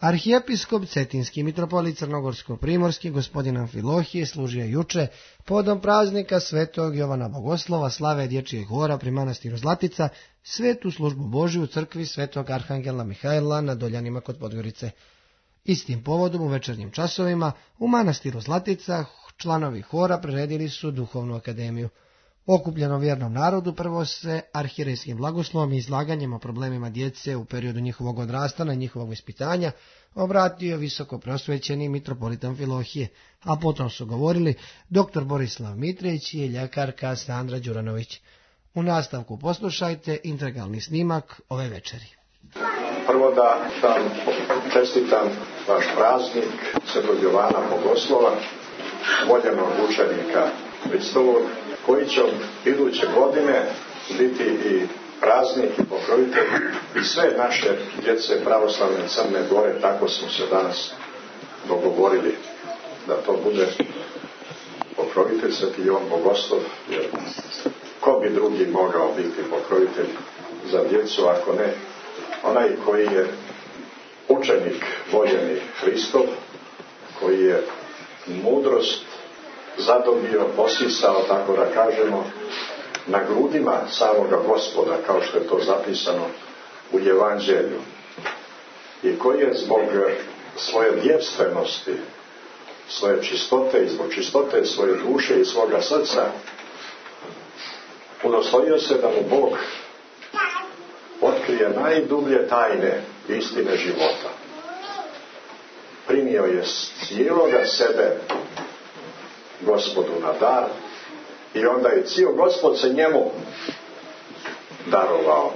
Arhijepiskop Cetinski mitropolit Crnogorsko-primorski gospodin Amfilohije služio juče povodom praznika svetog Jovana Bogoslova, slave dječjeg hora pri manastiru Zlatica, svetu službu Božju u crkvi svetog Arhangela Mihajla na Doljanima kod Podgorice. Istim povodom u večernjim časovima u manastiru Zlatica članovi hora priredili su duhovnu akademiju. Okupljenom vjernom narodu prvo se arhirejskim blagoslovom i izlaganjem o problemima djece u periodu njihovog odrastanja i njihovog ispitanja obratio visoko prosvećeni mitropolit Amfilohije, a potom su govorili dr. Borislav Mitrić i ljekarka Sandra Đuranović. U nastavku poslušajte integralni snimak ove večeri. Prvo da vam čestitam vaš praznik svetog Jovana Bogoslova, voljenog učenika Hristovog, koji će iduće godine biti i praznik i pokrovitelj i sve naše djece pravoslavne Crne Gore. Tako smo se danas dogovorili da to bude pokrovitelj sveti Jovan Bogoslov, jer ko bi drugi mogao biti pokrovitelj za djecu ako ne onaj koji je učenik voljeni Hristov, koji je mudrost zadobio, posisao, tako da kažemo, na grudima samoga Gospoda, kao što je to zapisano u Evanđelju, i koji je zbog svoje djevstvenosti, svoje čistote i zbog čistote svoje duše i svoga srca udostojio se da mu Bog otkrije najdublje tajne istine života. Primio je cijeloga sebe Gospodu na dar i onda je cijel Gospod se njemu darovao.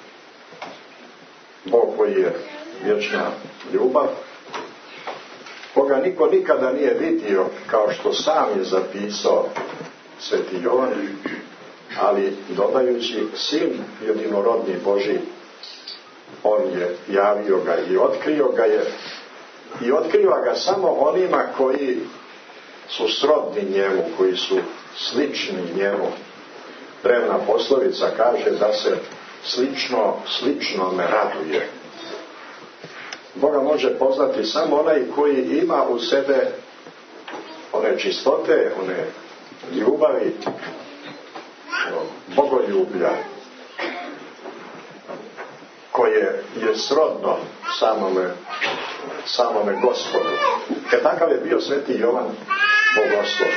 Bog koji je vječna ljubav, koga niko nikada nije vidio, kao što sam je zapisao sveti Jovan, ali dodajući sin jedinorodni Božji, on je javio ga i otkrio ga je i otkriva ga samo onima koji su srodni njemu, koji su slični njemu. Drevna poslovica kaže da se slično me raduje. Boga može poznati samo onaj koji ima u sebe one čistote, one ljubavi, bogoljublja, koje je srodno samome Gospodu. Takav je bio sveti Jovan Bogoslov.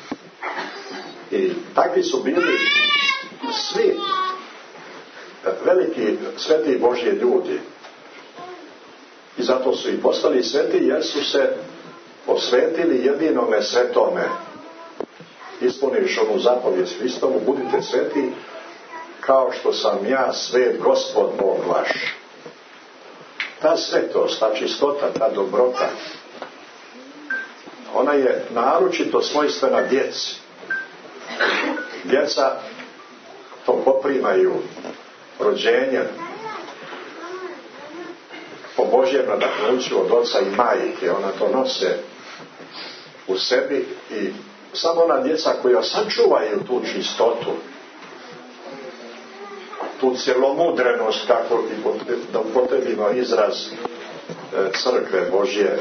I takvi su bili svi veliki sveti Božji ljudi. I zato su i postali sveti, jer su se posvetili jedinome svetome. Ispuniš onu zapovijed Hristovu, budite sveti kao što sam ja svet, Gospod Bog vaš. Ta svetost, ta čistota, ta dobrota, ona je naročito svojstvena djeci. Djeca to poprimaju rođenjem po Božjem nadahnuću od oca i majke. Ona to nose u sebi i samo ona djeca koja sačuvaju tu čistotu, tu cjelomudrenost, kako da upotrebimo izraz crkve Božje,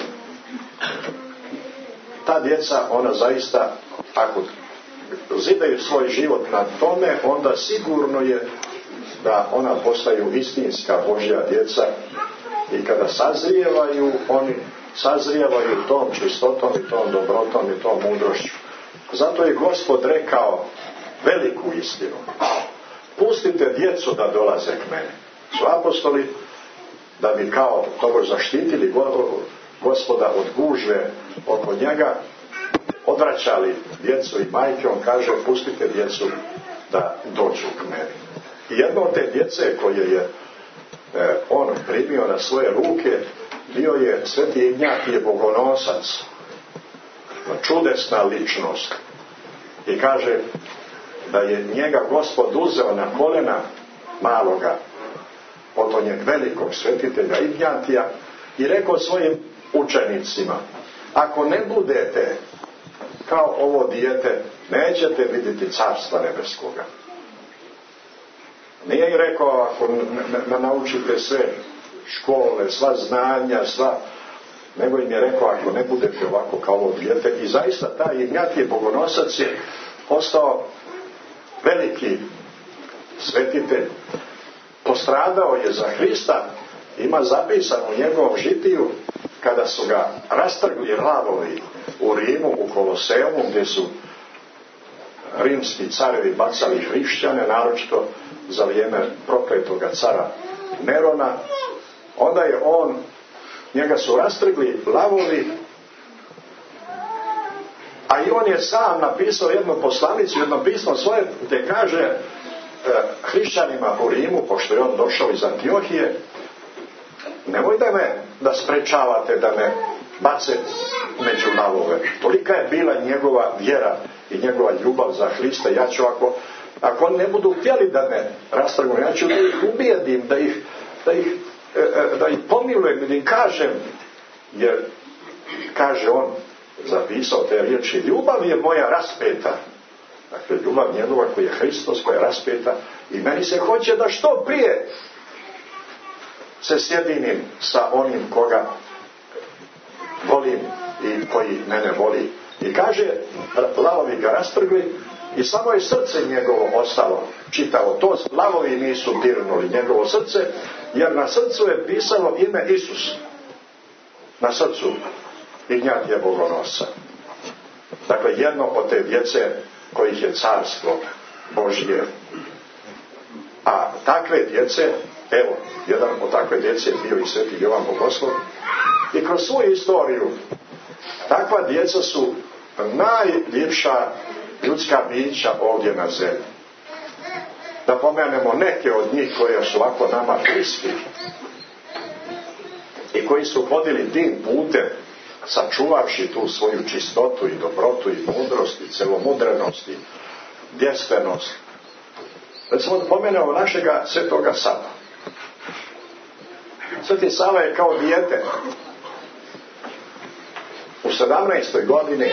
ta djeca, ona zaista, ako zidaju svoj život na tome, onda sigurno je da ona postaju istinska Božja djeca i kada sazrijevaju, oni sazrijevaju tom čistotom i tom dobrotom i tom mudrošću. Zato je Gospod rekao veliku istinu. Pustite djecu da dolaze k meni. Su apostoli, da bi kao togo zaštitili Gospoda od gužve oko njega, odvraćali djecu i majke. On kaže, pustite djecu da dođu k meni. I jedno od te djece koje je on primio na svoje ruke bio je sveti Ignjatije Bogonosac, čudesna ličnost. I kaže da je njega Gospod uzeo na kolena maloga potonjeg velikog svetitelja Ignjatija i rekao svojim učenicima, ako ne budete kao ovo dijete, nećete vidjeti carstva nebeskoga. Nije im rekao, ako ne naučite sve škole, sva znanja, nego im je rekao, ako ne budete ovako kao ovo dijete, i zaista taj Ignjatije Bogonosac je postao veliki svetitelj, postradao je za Hrista, ima zapisano u njegovom žitiju, kada su ga rastrgli lavovi u Rimu, u Koloseumu, gdje su rimski carevi bacali hrišćane, naročito za vrijeme prokletoga cara Nerona, onda je njega su rastrgli lavovi, a i on je sam napisao jednu poslanicu, jedno pismo svoje, gdje kaže hrišćanima u Rimu, pošto je on došao iz Antiohije, nemojte me da sprečavate da me bace među lavove. Tolika je bila njegova vjera i njegova ljubav za Hrista. Ja ću, ako oni ne budu htjeli da me rastrgnu, ja ću da ih ubijedim, da ih pomilujem, da im kažem, jer kaže on, zapisao te riječi, ljubav je moja raspeta. Dakle, ljubav njegova koji je Hristos, koja je raspeta, i meni se hoće da što prije se sjedinim sa onim koga volim i koji mene voli. I kaže, lavovi ga rastrgli i samo je srce njegovo ostalo čitavo. To lavovi nisu dirnuli njegovo srce, jer na srcu je pisalo ime Isus. Na srcu Ignjatija Bogonosca. Dakle, jedno od te djece kojih je carstvo Božje. A takve djece, evo, jedan od takve djece je bio i sveti Jovan Bogoslov. I kroz svoju istoriju takva djeca su najljepša ljudska bića ovdje na zemlji. Da pomenemo neke od njih koje su ovako nama bliski i koji su hodili tim putem, sačuvavši tu svoju čistotu i dobrotu i mudrost i celomudrenost i djevstvenost. Recimo da pomenemo našega svetoga Sava. Sveti Sava je kao dijete u 17. godini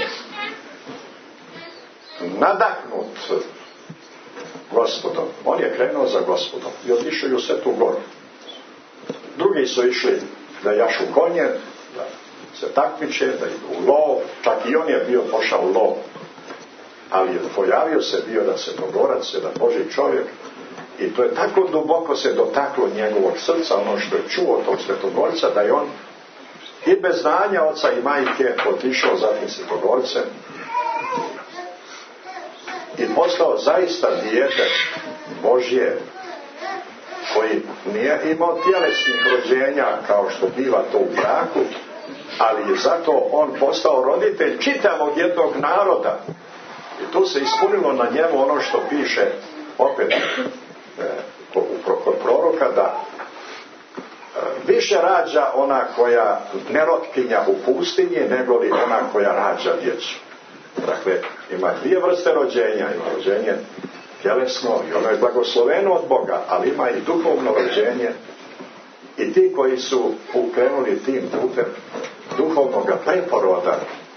nadahnut Gospodom. On je krenuo za Gospodom i otišao i u Svetu Goru. Drugi su išli da jašu konje, da se takmiče, da idu u lov, čak i on je pošao u lov, ali pojavio se bio da se Bogorac, da Božji čovjek, i to je tako duboko se dotaklo njegovog srca, ono što je čuo tog Svetogorca, da je on i bez znanja oca i majke otišao za tim Svetogorcem i postao zaista dijete Božje, koji nije imao tjelesnih rođenja kao što biva to u braku, ali je zato on postao roditelj čitavog jednog naroda. I tu se ispunilo na njemu ono što piše opet kod proroka, da više rađa ona koja nerotkinja u pustinji nego li ona koja rađa djecu. Dakle, ima dvije vrste rođenja. Ima rođenje tjelesno i ono je blagosloveno od Boga, ali ima i duhovno rođenje. I ti koji su ukrenuli tim putem duhovnog preporoda,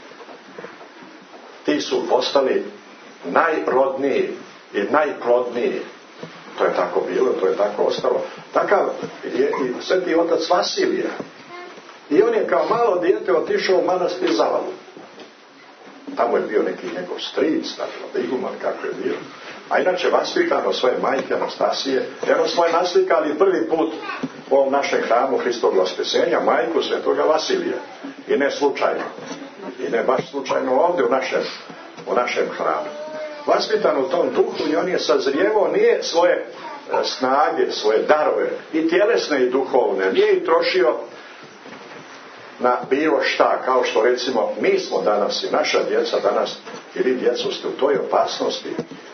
ti su postali najrodniji i najplodniji. To je tako bilo, to je tako ostalo. Takav je i sveti otac Vasilije. I on je kao malo dijete otišao u manastir Zavalu. Tamo je bio neki njegov stric, iguman kako je bio. A inače vaspitano svoje majke Anastasije, jedno smo je naslikali prvi put u ovom našem hramu Hristovog Vaskrsenja, majku svetoga Vasilija. I ne slučajno. I ne baš slučajno ovdje u našem hramu. Vaspitan u tom duhu i on je sazrijevao, nije svoje snage, svoje darove, i tjelesne i duhovne, nije ih trošio na bilo šta, kao što recimo mi smo danas i naša djeca danas, i vi djeco ste u toj opasnosti,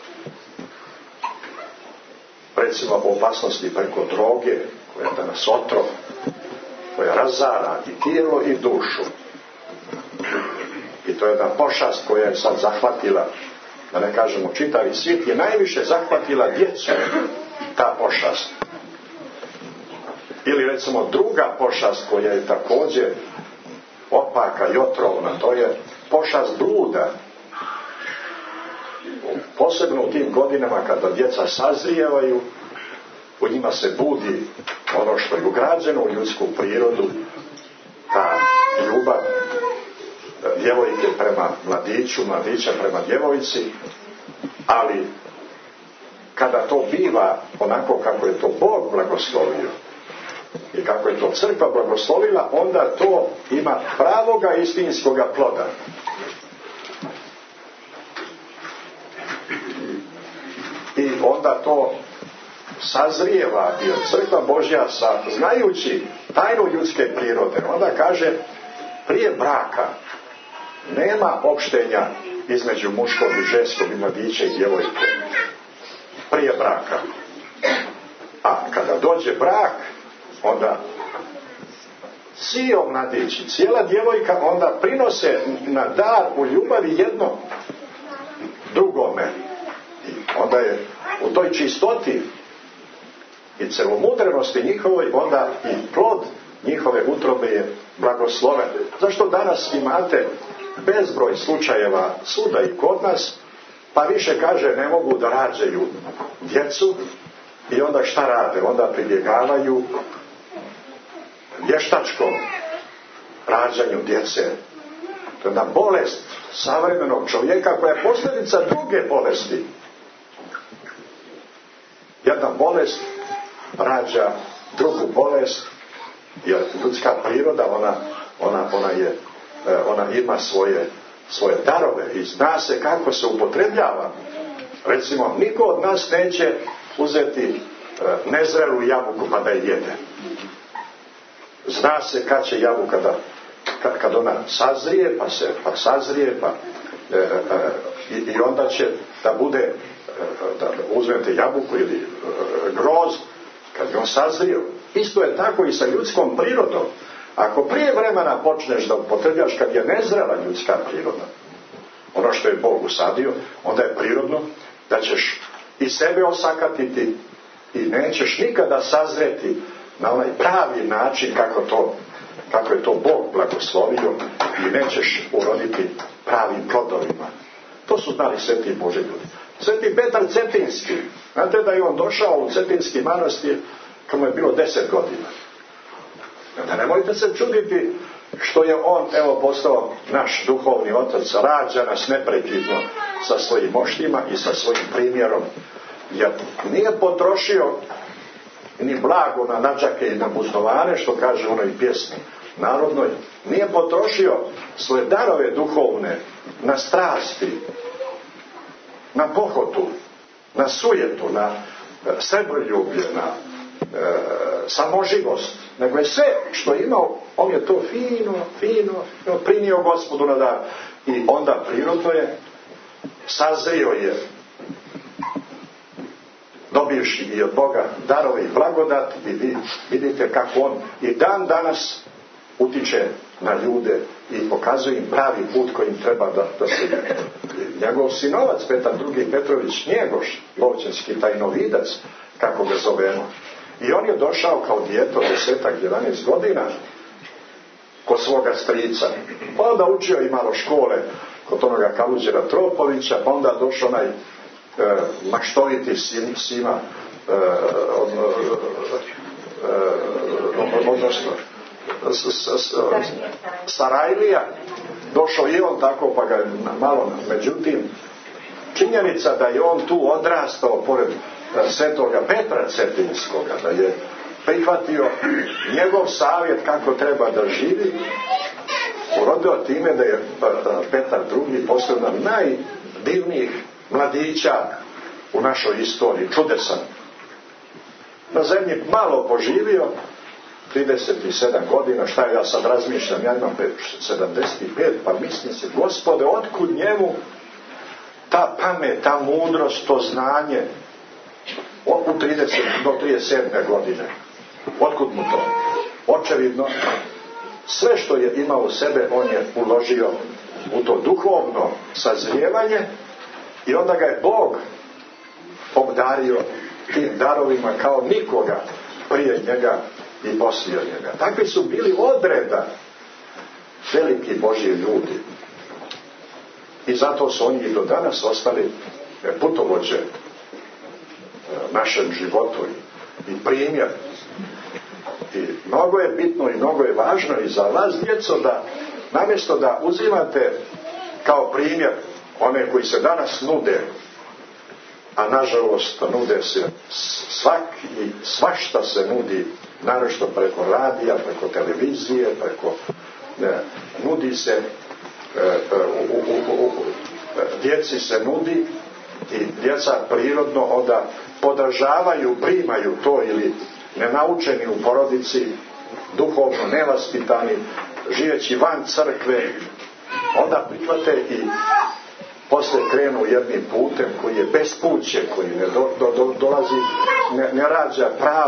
recimo opasnosti preko droge, koja je danas otrov, koja razara i tijelo i dušu. I to je jedna pošast koja je sad zahvatila, da ne kažemo čitavi svijet, je najviše zahvatila djecu, ta pošast. Ili recimo druga pošast koja je također opaka i otrovna, to je pošast bluda. Posebno u tim godinama kada djeca sazrijevaju, u njima se budi ono što je ugrađeno u ljudsku prirodu, ta ljubav djevojke prema mladiću, mladića prema djevojci, ali kada to biva onako kako je to Bog blagoslovio i kako je to crkva blagoslovila, onda to ima pravoga istinskoga ploda. I onda to sazrijeva, jer crkva Božja, znajući tajnu ljudske prirode, onda kaže, prije braka nema opštenja između muškog i ženskog i mladića i djevojke. Prije braka. A kada dođe brak, onda cijel mladić i cijela djevojka onda prinose na dar u ljubavi jedno drugome. I onda je u toj čistoti i celomudrenosti njihovoj onda i plod njihove utrobe je blagosloven. Zašto danas imate bezbroj slučajeva svuda i kod nas, pa više kaže ne mogu da rađaju djecu i onda šta rade? Onda pribjegavaju vještačkom rađanju djece. To je jedna bolest savremenog čovjeka koja je posljedica druge bolesti. Jedna bolest rađa drugu bolest, jer ljudska priroda ona ima svoje darove i zna se kako se upotrebljava. Recimo, niko od nas neće uzeti nezrelu jabuku pa da je jede. Zna se kad će jabuka kad ona sazrije, pa sazrije, i onda će da bude, da uzmete jabuku ili groz, kad je on sazrio. Isto je tako i sa ljudskom prirodom. Ako prije vremena počneš da upotrebljaš kad je nezrela ljudska priroda, ono što je Bog usadio, onda je prirodno da ćeš i sebe osakatiti i nećeš nikada sazreti na onaj pravi način kako je to Bog blagoslovio i nećeš uroditi pravim plodovima. To su znali sveti Božji ljudi. Sveti Petar Cetinski, znate da je on došao u Cetinski manastir kad mu je bilo 10 godina. Da nemojte se čuditi što je on postao naš duhovni otac, rađa nas neprekidno sa svojim moštima i sa svojim primjerom, jer nije potrošio ni blago na nađake i na buzdovane, što kaže u onoj pjesmi narodnoj, nije potrošio svoje darove duhovne na strasti, na pohotu, na sujetu, na srebroljublje, na samoživost, nego je sve što je imao, on je to fino prinio Gospodu na dar. I onda prirodno je, sazrio je, dobivši i od Boga darove i blagodat, i vi vidite kako on i dan danas utiče na ljude i pokazuje im pravi put kojim treba da se ide. Njegov sinovac Petar II. Petrović Njegoš, lovćenski tajnovidac, kako ga zovemo, i on je došao kao dijete od 10-11 godina kod svoga strica, pa onda učio i malo škole kod onoga Kaluđera Tropovića, pa onda došao onaj maštoviti Sima, odnosno Sarajlija, došao i on tako, pa ga malo, međutim činjenica da je on tu odrastao pored svetoga Petra Cetinskoga, da je prihvatio njegov savjet kako treba da živi, urodio time da je Petar II. Postao jedan najdivnijih mladića u našoj istoriji, čudesan. Na zemlji malo poživio, 37 godina, šta ja sad razmišljam, ja imam 75, pa mislim se, Gospode, otkud njemu ta pamet, ta mudrost, to znanje u 30 do 37 godine? Otkud mu to? Očevidno, sve što je imao u sebe, on je uložio u to duhovno sazrijevanje i onda ga je Bog obdario tim darovima kao nikoga prije njega i poslije njega. Takvi su bili odreda veliki Božji ljudi. I zato su oni i do danas ostali putovođe našem životu i primjer. I mnogo je bitno i mnogo je važno i za vas, djeco, da namjesto da uzimate kao primjer one koji se danas nude, a nažalost nude se svašta se nudi, naročito preko radija, preko televizije, nudi se, djeci se nudi i djeca prirodno onda podržavaju, primaju to ili nenaučeni u porodici, duhovno nevaspitani, živeći van crkve, onda prihvate i poslije krenu jednim putem koji je bespuće, koji ne dolazi, ne rađa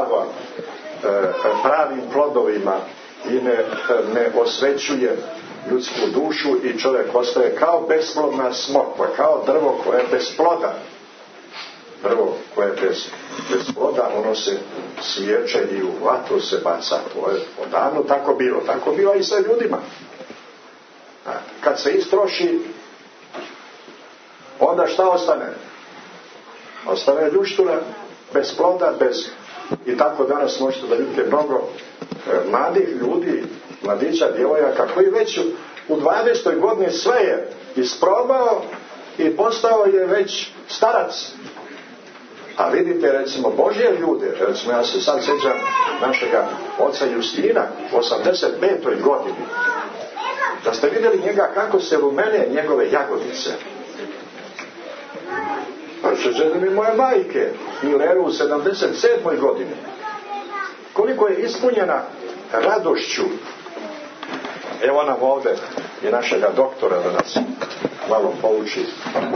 pravim plodovima i ne osvećuje ljudsku dušu i čovjek ostaje kao besplodna smokva, kao drvo koje je bez ploda. Drvo koje je bez ploda, ono se sječe i u vatru se baca. To je odavno tako bilo i sa ljudima. Kad se istroši, onda šta ostane? Ostane ljuštura, bez ploda, i tako danas možete da vidite mnogo mladih ljudi, mladića, djevojaka koji već u 20. godini sve je isprobao i postao je već starac. A vidite, recimo, Božje ljude, recimo ja se sad sjećam našega oca Justina u 85. godini, da ste vidjeli njega kako se rumene njegove jagodice. Pa se želim i moje majke, Mileru u 77. godini. Koliko je ispunjena radošću. Evo nam ovdje i našega doktora da nas malo pouči.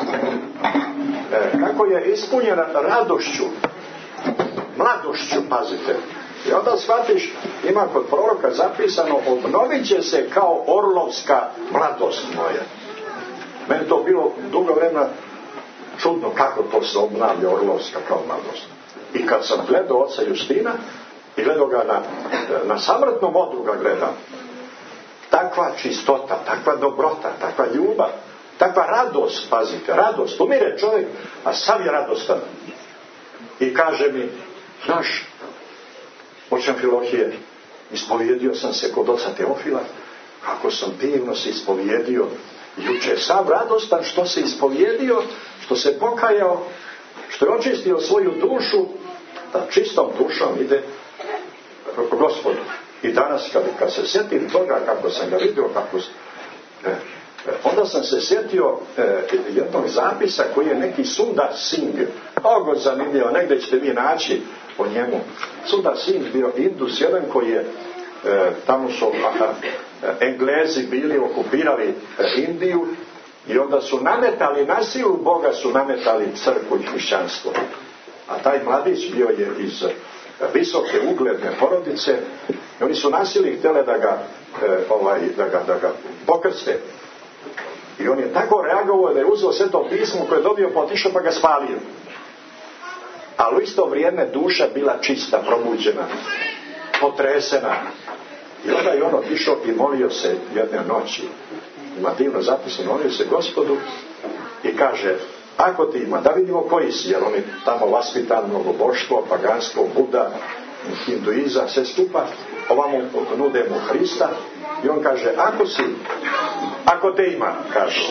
Kako je ispunjena radošću, mladošću, pazite. I onda shvatiš, ima kod proroka zapisano, obnovit će se kao orlovska mladost moja. Meni to bilo dugo vremena čudno kako to se obnavlja orlovska kao mladost. I kad sam gledao oca Justina i gledao ga na samrtnom odru ga gledam, takva čistota, takva dobrota, takva ljubav, takva radost, pazite, radost, umire čovjek, a sam je radostan. I kaže mi, znaš, oče Amfilohije, ispovjedio sam se kod oca Teofila, kako sam divno se ispovjedio juče, sam radostan što se ispovjedio, što se pokajao, što je očistio svoju dušu, da čistom dušom ide Gospodu. I danas kad se sjetim toga kako sam ga vidio, onda sam se sjetio jednog zapisa koji je neki Sundar Singh, mnogo zanimljivo, negdje ćete vi naći o njemu. Sundar Singh bio Indus, jedan koji je, tamo su Englezi bili, okupirali Indiju i onda su nametali, na silu Boga su nametali crkvu i hrišćanstvo. A taj mladić bio je iz visoke ugledne porodice i oni su nasili htjeli da ga pokrste. I on je tako reagovao da je uzeo Sveto pismo koje je dobio, potišao pa ga spalio. Ali u isto vrijeme duša bila čista, probuđena, potresena. I onda je on otišao i molio se jedne noći. Ima divno zapisano, molio se Gospodu i kaže, ako ti ima, da vidimo koji si, jer on je tamo vaspitan, mnogoboštvo, paganstvo, Buda, hinduizam, sve skupa, ovamo nude mu Hrista i on kaže, ako te ima, kaže,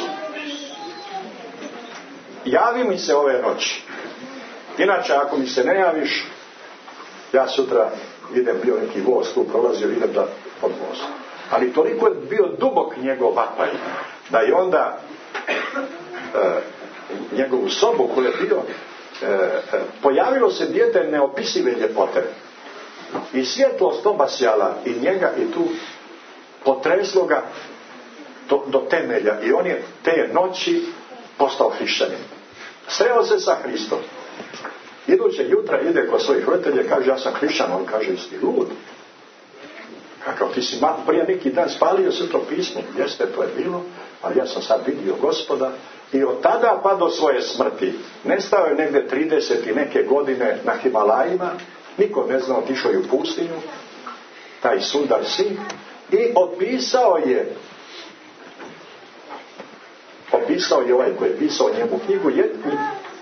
javi mi se ove noći. Inače, ako mi se ne javiš, ja sutra idem, bio neki voz tu prolazio, idem da pod voz. Ali toliko je bio dubok njegov vapaj, da je onda njegovu sobu koju je bio, pojavilo se dijete neopisive ljepote. I svjetlost obasjala i njega i tu potreslo ga do temelja. I on je te noći postao hrišćanin. Sreo se sa Hristom. Iduće jutra ide kod svojih roditelja, kaže, ja sam hrišćan. On kaže, jesi lud? Kakav, ti si prije neki dan spalio Sveto pismo. Jeste, to je bilo, ali ja sam sad vidio Gospoda. I od tada pa do svoje smrti nestao je negdje 30 i neke godine na Himalajima, niko ne zna, otišao je u pustinju, taj Sundar Singh, i opisao je ovaj koji je pisao njemu knjigu,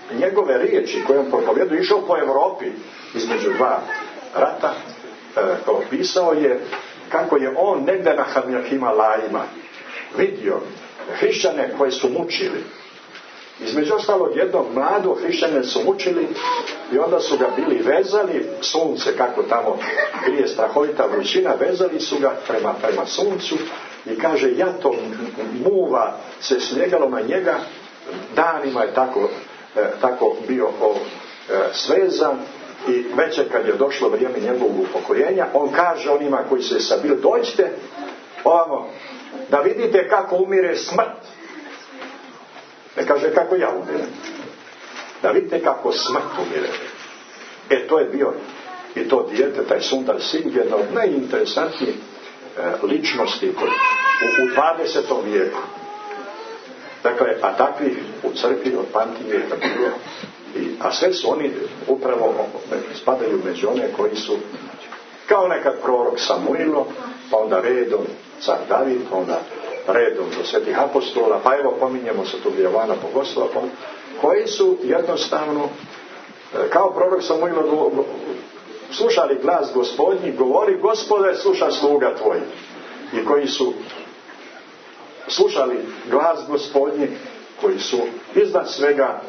njegove riječi koje on propovijedao, išao po Europi između dva rata, opisao je kako je on negdje na Himalajima vidio hrišćane koje su mučili. Između ostalog jednog mladog hrišćane su mučili i onda su ga bili vezali, sunce kako tamo grije strahovita vrućina, vezali su ga prema suncu i kaže jato muva se slijegalo na njega, danima je tako bio svezan i već kad je došlo vrijeme njegovog upokojenja, on kaže onima koji se sabili, dođite ovamo da vidite kako umire smrt. Ne kaže kako ja umirem. Da vidite kako smrt umire. To je bio i to dijete, taj Sundar Singh, jedna od najinteresantnijih ličnosti u 20. vijeku. Dakle, a takvih u crkvi od Pantinje bilo. A sve su oni upravo spadaju među one koji su kao nekad prorok Samuilo, pa onda redom car David, pa onda redom do svetih apostola, pa evo pominjemo se tu Jovana Bogoslova, koji su jednostavno kao prorok Samuilo slušali glas Gospodnji, govori Gospode, sluša sluga tvoj. I koji su slušali glas Gospodnji, koji su iznad svega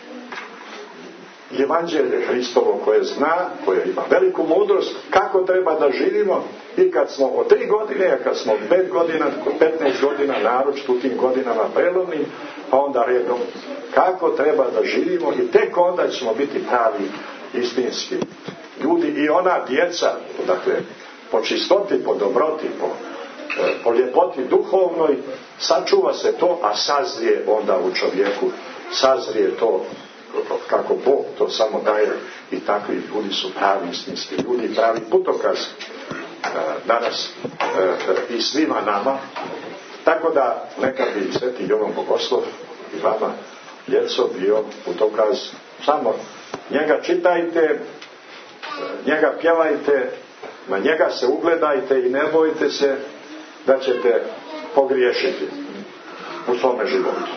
Evanđelje Hristovo koje zna, koje ima veliku mudrost kako treba da živimo, i kad smo od 3 godine, a kad smo 5 godina, 15 godina, naročito u tim godinama prelovnim, pa onda redom kako treba da živimo, i tek onda ćemo biti pravi istinski ljudi. I ona djeca, dakle, po čistoti, po dobroti, po ljepoti duhovnoj, sačuva se to, a sazrije onda u čovjeku, sazrije to kako Bog to samo daje, i takvi ljudi su pravi istinski ljudi, pravi putokaz danas i svima nama. Tako da neka bi sveti Jovan Bogoslov i vama, djeco, bio putokaz. Samo njega čitajte, njega pjevajte, na njega se ugledajte i ne bojte se da ćete pogriješiti u svome životu.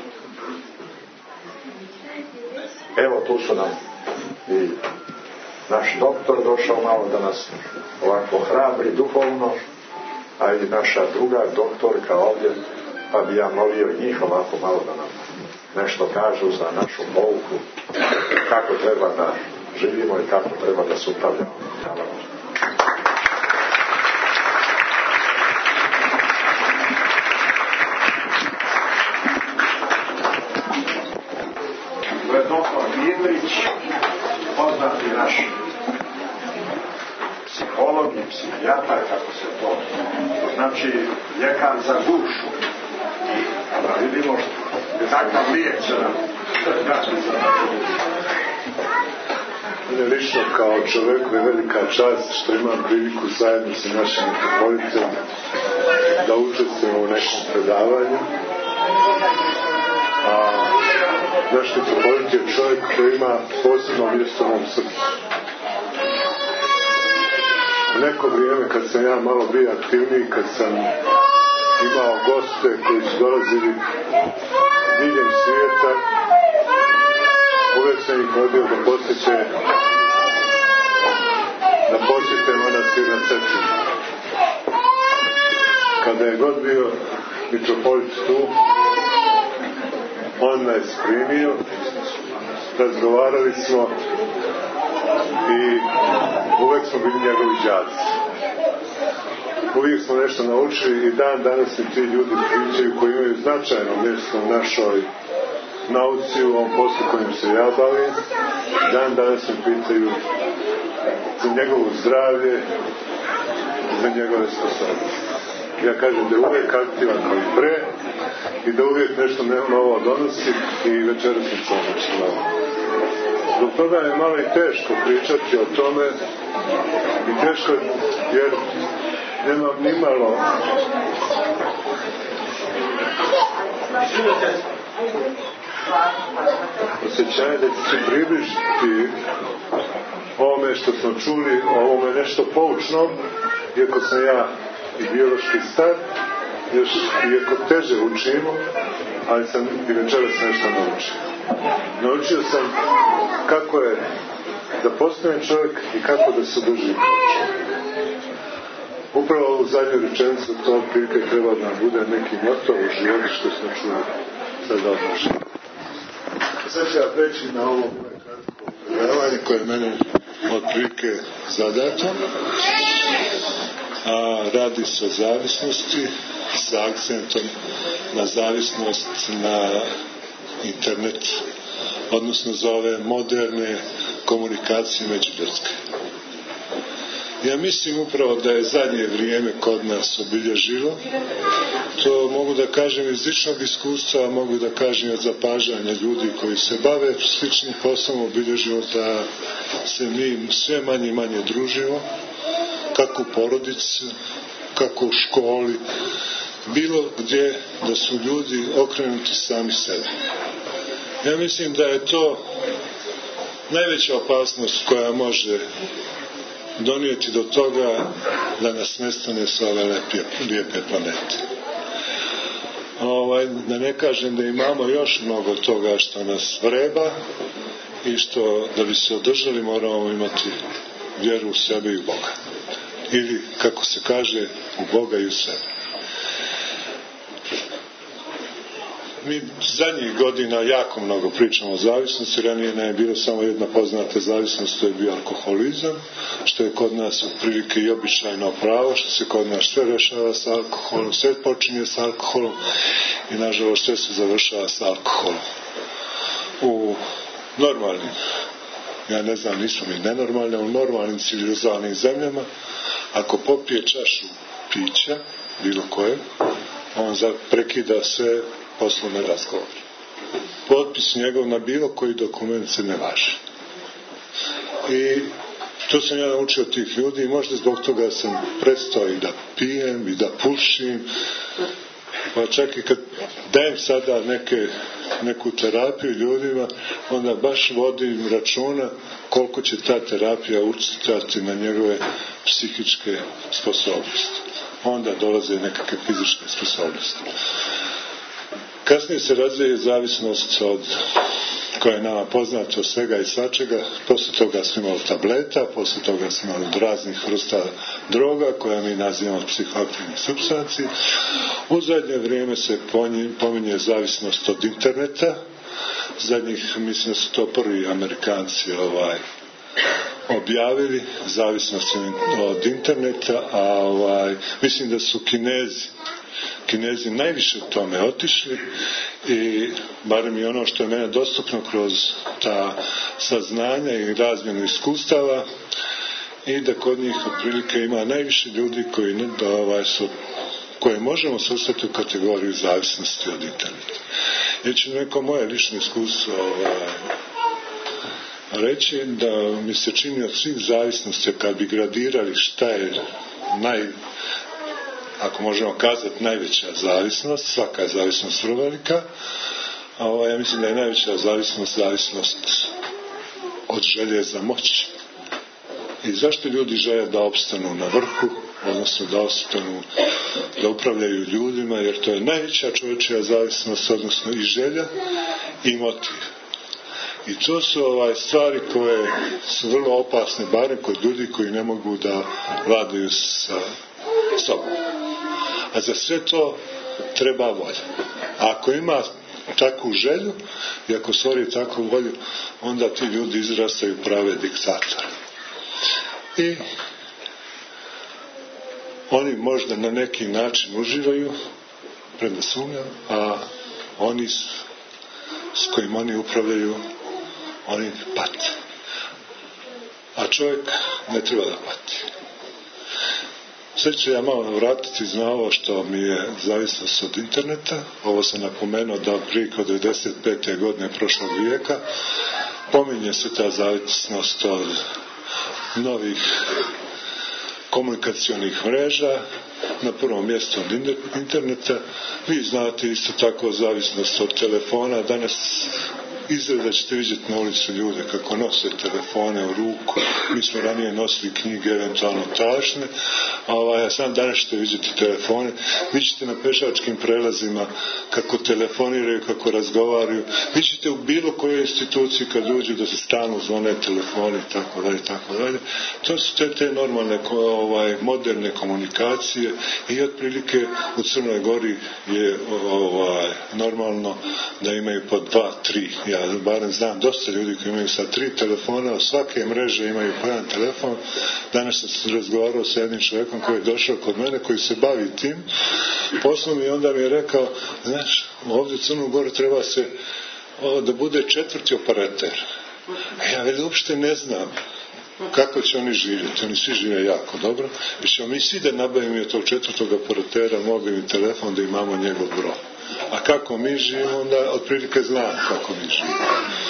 Evo, tu su nam i naš doktor došao malo da nas ovako hrabri duhovno, a i naša druga doktorka ovdje, pa bi ja molio i njih ovako malo da nam nešto kažu za našu pouku, kako treba da živimo i kako treba da se upravljamo. Hvala vam. To je doktor Indrić, poznati naš psiholog i psihijatar, kako se to znači, ljekar za dušu. Da vidimo kakav lijek će nam dati za mene lično kao čovjeku je velika čast što imam priliku zajedno sa našim mitropolitom da učestvujemo u nekom predavanju. A naš mitropolit je čovjek koji ima posebno mjesto u mom srcu. U neko vrijeme kad sam ja malo bio aktivniji, kad sam imao goste koji su dolazili diljem svijeta, uvijek sam ih vodio da posjete manastir na Cetini. Kada je god bio mitropolit tu, on nas primio, razgovarali smo i uvijek smo bili njegovi đaci. Uvijek smo nešto naučili i dan danas mi ti ljudi pričaju koji imaju značajno mjesto u našoj nauci, u ovom poslu kojim se ja bavim. Dan danas mi pitaju za njegovo zdravlje, za njegove sposobnosti. Ja kažem da je uvijek aktivan kao i pre i da uvijek nešto novo donosi, i večeras mi ćemo nešto novo. Zbog toga je malo i teško pričati o tome, i teško jer nemam ni malo osjećanje da će se približiti ovome što smo čuli, ovome nešto poučno, iako sam ja i biološki star, još iako teže učimo, ali sam i večeras nešto naučio. Naučio sam kako je da postane čovjek i kako da se drži kao čovjek. Upravo u zadnju rečenicu to prilike treba da bude neki moto u životu što smo čuli sada odnošli. Sad ću ja preći na ovo moje kratko predavanje koje je mene otprilike zadato. Radi se o zavisnosti sa akcentom na zavisnost na internet, odnosno za ove moderne komunikacije međuljudske. Ja mislim upravo da je zadnje vrijeme kod nas obilježilo, to mogu da kažem iz ličnog iskustva, a mogu da kažem od zapažanja ljudi koji se bave sličnim poslom, obilježilo da se mi sve manje i manje družimo, kako u porodici, kako u školi, bilo gdje da su ljudi okrenuti sami sebi. Ja mislim da je to najveća opasnost koja može donijeti do toga da nas nestane sa ove lijepe planete. Da ne kažem da imamo još mnogo toga što nas vreba i što da bi se održali moramo imati vjeru u sebe i u Boga. Ili, kako se kaže, u Boga i u sebe. Mi zadnjih godina jako mnogo pričamo o zavisnosti, ranije ne je bilo samo jedna poznata zavisnost, to je bio alkoholizam, što je kod nas otprilike i običajno pravo, što se kod nas sve rešava sa alkoholom, sve počinje sa alkoholom i nažalost sve se završava sa alkoholom. U normalnim, ja ne znam, nisu mi nenormalne, u normalnim civilizovanim zemljama, ako popije čašu pića, bilo koje, on prekida sve poslovne razgovore. Potpis njegov na bilo koji dokument se ne važi. I to sam ja naučio od tih ljudi i možda zbog toga sam prestao i da pijem i da pušim. Pa čak i kad dajem sada neku terapiju ljudima, onda baš vodim računa koliko će ta terapija utjecati na njegove psihičke sposobnosti. Onda dolaze nekakve fizičke sposobnosti. Kasnije se razvije zavisnost koja je nama poznata od svega i svačega. Poslije toga smo imali tableta, poslije toga smo imali raznih vrsta droga koja mi nazivamo psihoaktivnih supstanci. U zadnje vrijeme se pominje zavisnost od interneta. Zadnjih, mislim da su to prvi Amerikanci objavili zavisnost od interneta, a mislim da su Kinezi najviše u tome otišli i barem i ono što je mene dostupno kroz ta saznanja i razmjenu iskustava i da kod njih otprilike ima najviše ljudi koje možemo svrstati u kategoriju zavisnosti od interneta. Ja ću neko moje lično iskustvo reći da mi se čini od svih zavisnosti kad bi gradirali šta je ako možemo kazati najveća zavisnost, svaka je zavisnost vrlo velika, ja mislim da je najveća zavisnost od želje za moć. I zašto ljudi žele da opstanu na vrhu, odnosno da opstanu, da upravljaju ljudima, jer to je najveća čovječija zavisnost, odnosno i želja i motiv. I to su stvari koje su vrlo opasne, barem kod ljudi koji ne mogu da vladaju sa sobom. A za sve to treba volja. A ako ima takvu želju i ako stvori takvu volju, onda ti ljudi izrastaju prave diktatore. I oni možda na neki način uživaju, premda sumnjam, a oni s kojim oni upravljaju, oni pate. A čovjek ne treba da pati. Sad ću ja malo vratiti na ovo što mi je zavisnost od interneta. Ovo sam napomenuo da otprilike od 95. godine prošlog vijeka pominje se ta zavisnost od novih komunikacionih mreža, na prvom mjestu od interneta. Vi znate isto tako zavisnost od telefona. Danas izgleda ćete vidjeti na ulicu ljude kako nose telefone u ruku. Mi smo ranije nosili knjige, eventualno tašne, a sam danas ćete vidjeti telefone. Vi ćete na pešačkim prelazima kako telefoniraju, kako razgovaraju. Vi ćete u bilo kojoj instituciji kad uđu da se stalno zvone telefoni i tako dalje. To su te normalne moderne komunikacije i otprilike u Crnoj Gori je normalno da imaju po 2, 3. Ja barem znam dosta ljudi koji imaju sa 3 telefona, od svake mreže imaju po jedan telefon. Danas sam razgovarao sa jednim čovjekom koji je došao kod mene, koji se bavi tim poslom i onda mi je rekao, znaš, ovdje u Crnoj Gori treba se da bude 4. operater. Ja uopšte ne znam kako će oni živjeti. Oni svi žive jako dobro. I ćemo mi svi da nabavimo tog 4. operatera mobilni telefon da imamo njegov broj. A kako mi živimo, onda otprilike znam kako mi živimo.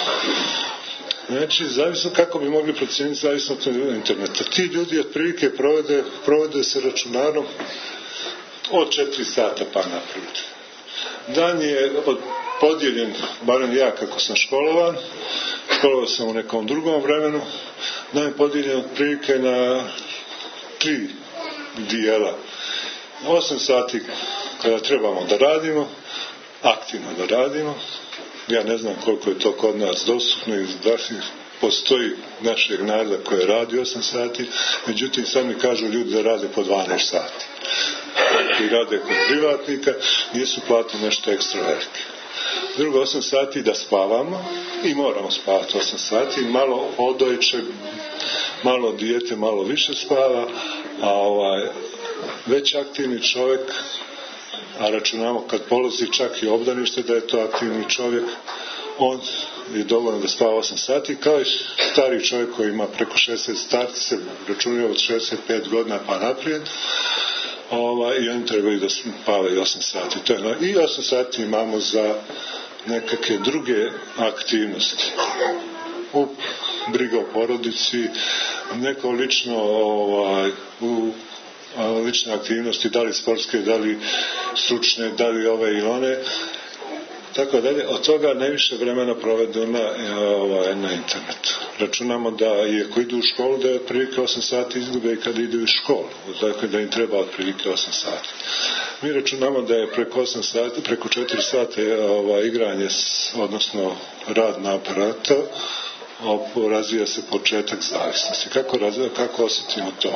Znači, zavisno kako bi mogli procijeniti zavisno od interneta. Ti ljudi otprilike provode se računarom od 4 sata pa naprijed. Dan je podijeljen, barem ja kako sam školovao sam u nekom drugom vremenu, dan je podijeljen otprilike na 3 dijela. 8 sati kada trebamo da radimo, aktivno da radimo. Ja ne znam koliko je to kod nas dostupno i da postoji našeg naroda koji radi 8 sati, međutim sad mi kažu ljudi da rade po 12 sati. Koji rade kod privatnika, nisu platili nešto ekstra velike. Drugo 8 sati da spavamo i moramo spavati 8 sati, malo odojče, malo dijete, malo više spava, a već aktivni čovjek, a računamo kad polozi čak i obdanište da je to aktivni čovjek, on je dovoljno da spava 8 sati, kao i stari čovjek koji ima preko 60, starci se računaju od 65 godina pa naprijed, i oni trebaju da spavaju 8 sati. To je, i 8 sati imamo za nekakve druge aktivnosti. Briga o porodici, neko lično lične aktivnosti, da li sportske, da li stručne, da li ove i one, tako dalje. Od toga najviše vremena provedemo na internetu. Računamo da iako idu u školu, da je otprilike 8 sati izgube i kad idu u školu, dakle da im treba otprilike 8 sati. Mi računamo da je preko 4 sata igranje, odnosno rad na aparatu, razvija se početak zavisnosti. Kako osjetimo to?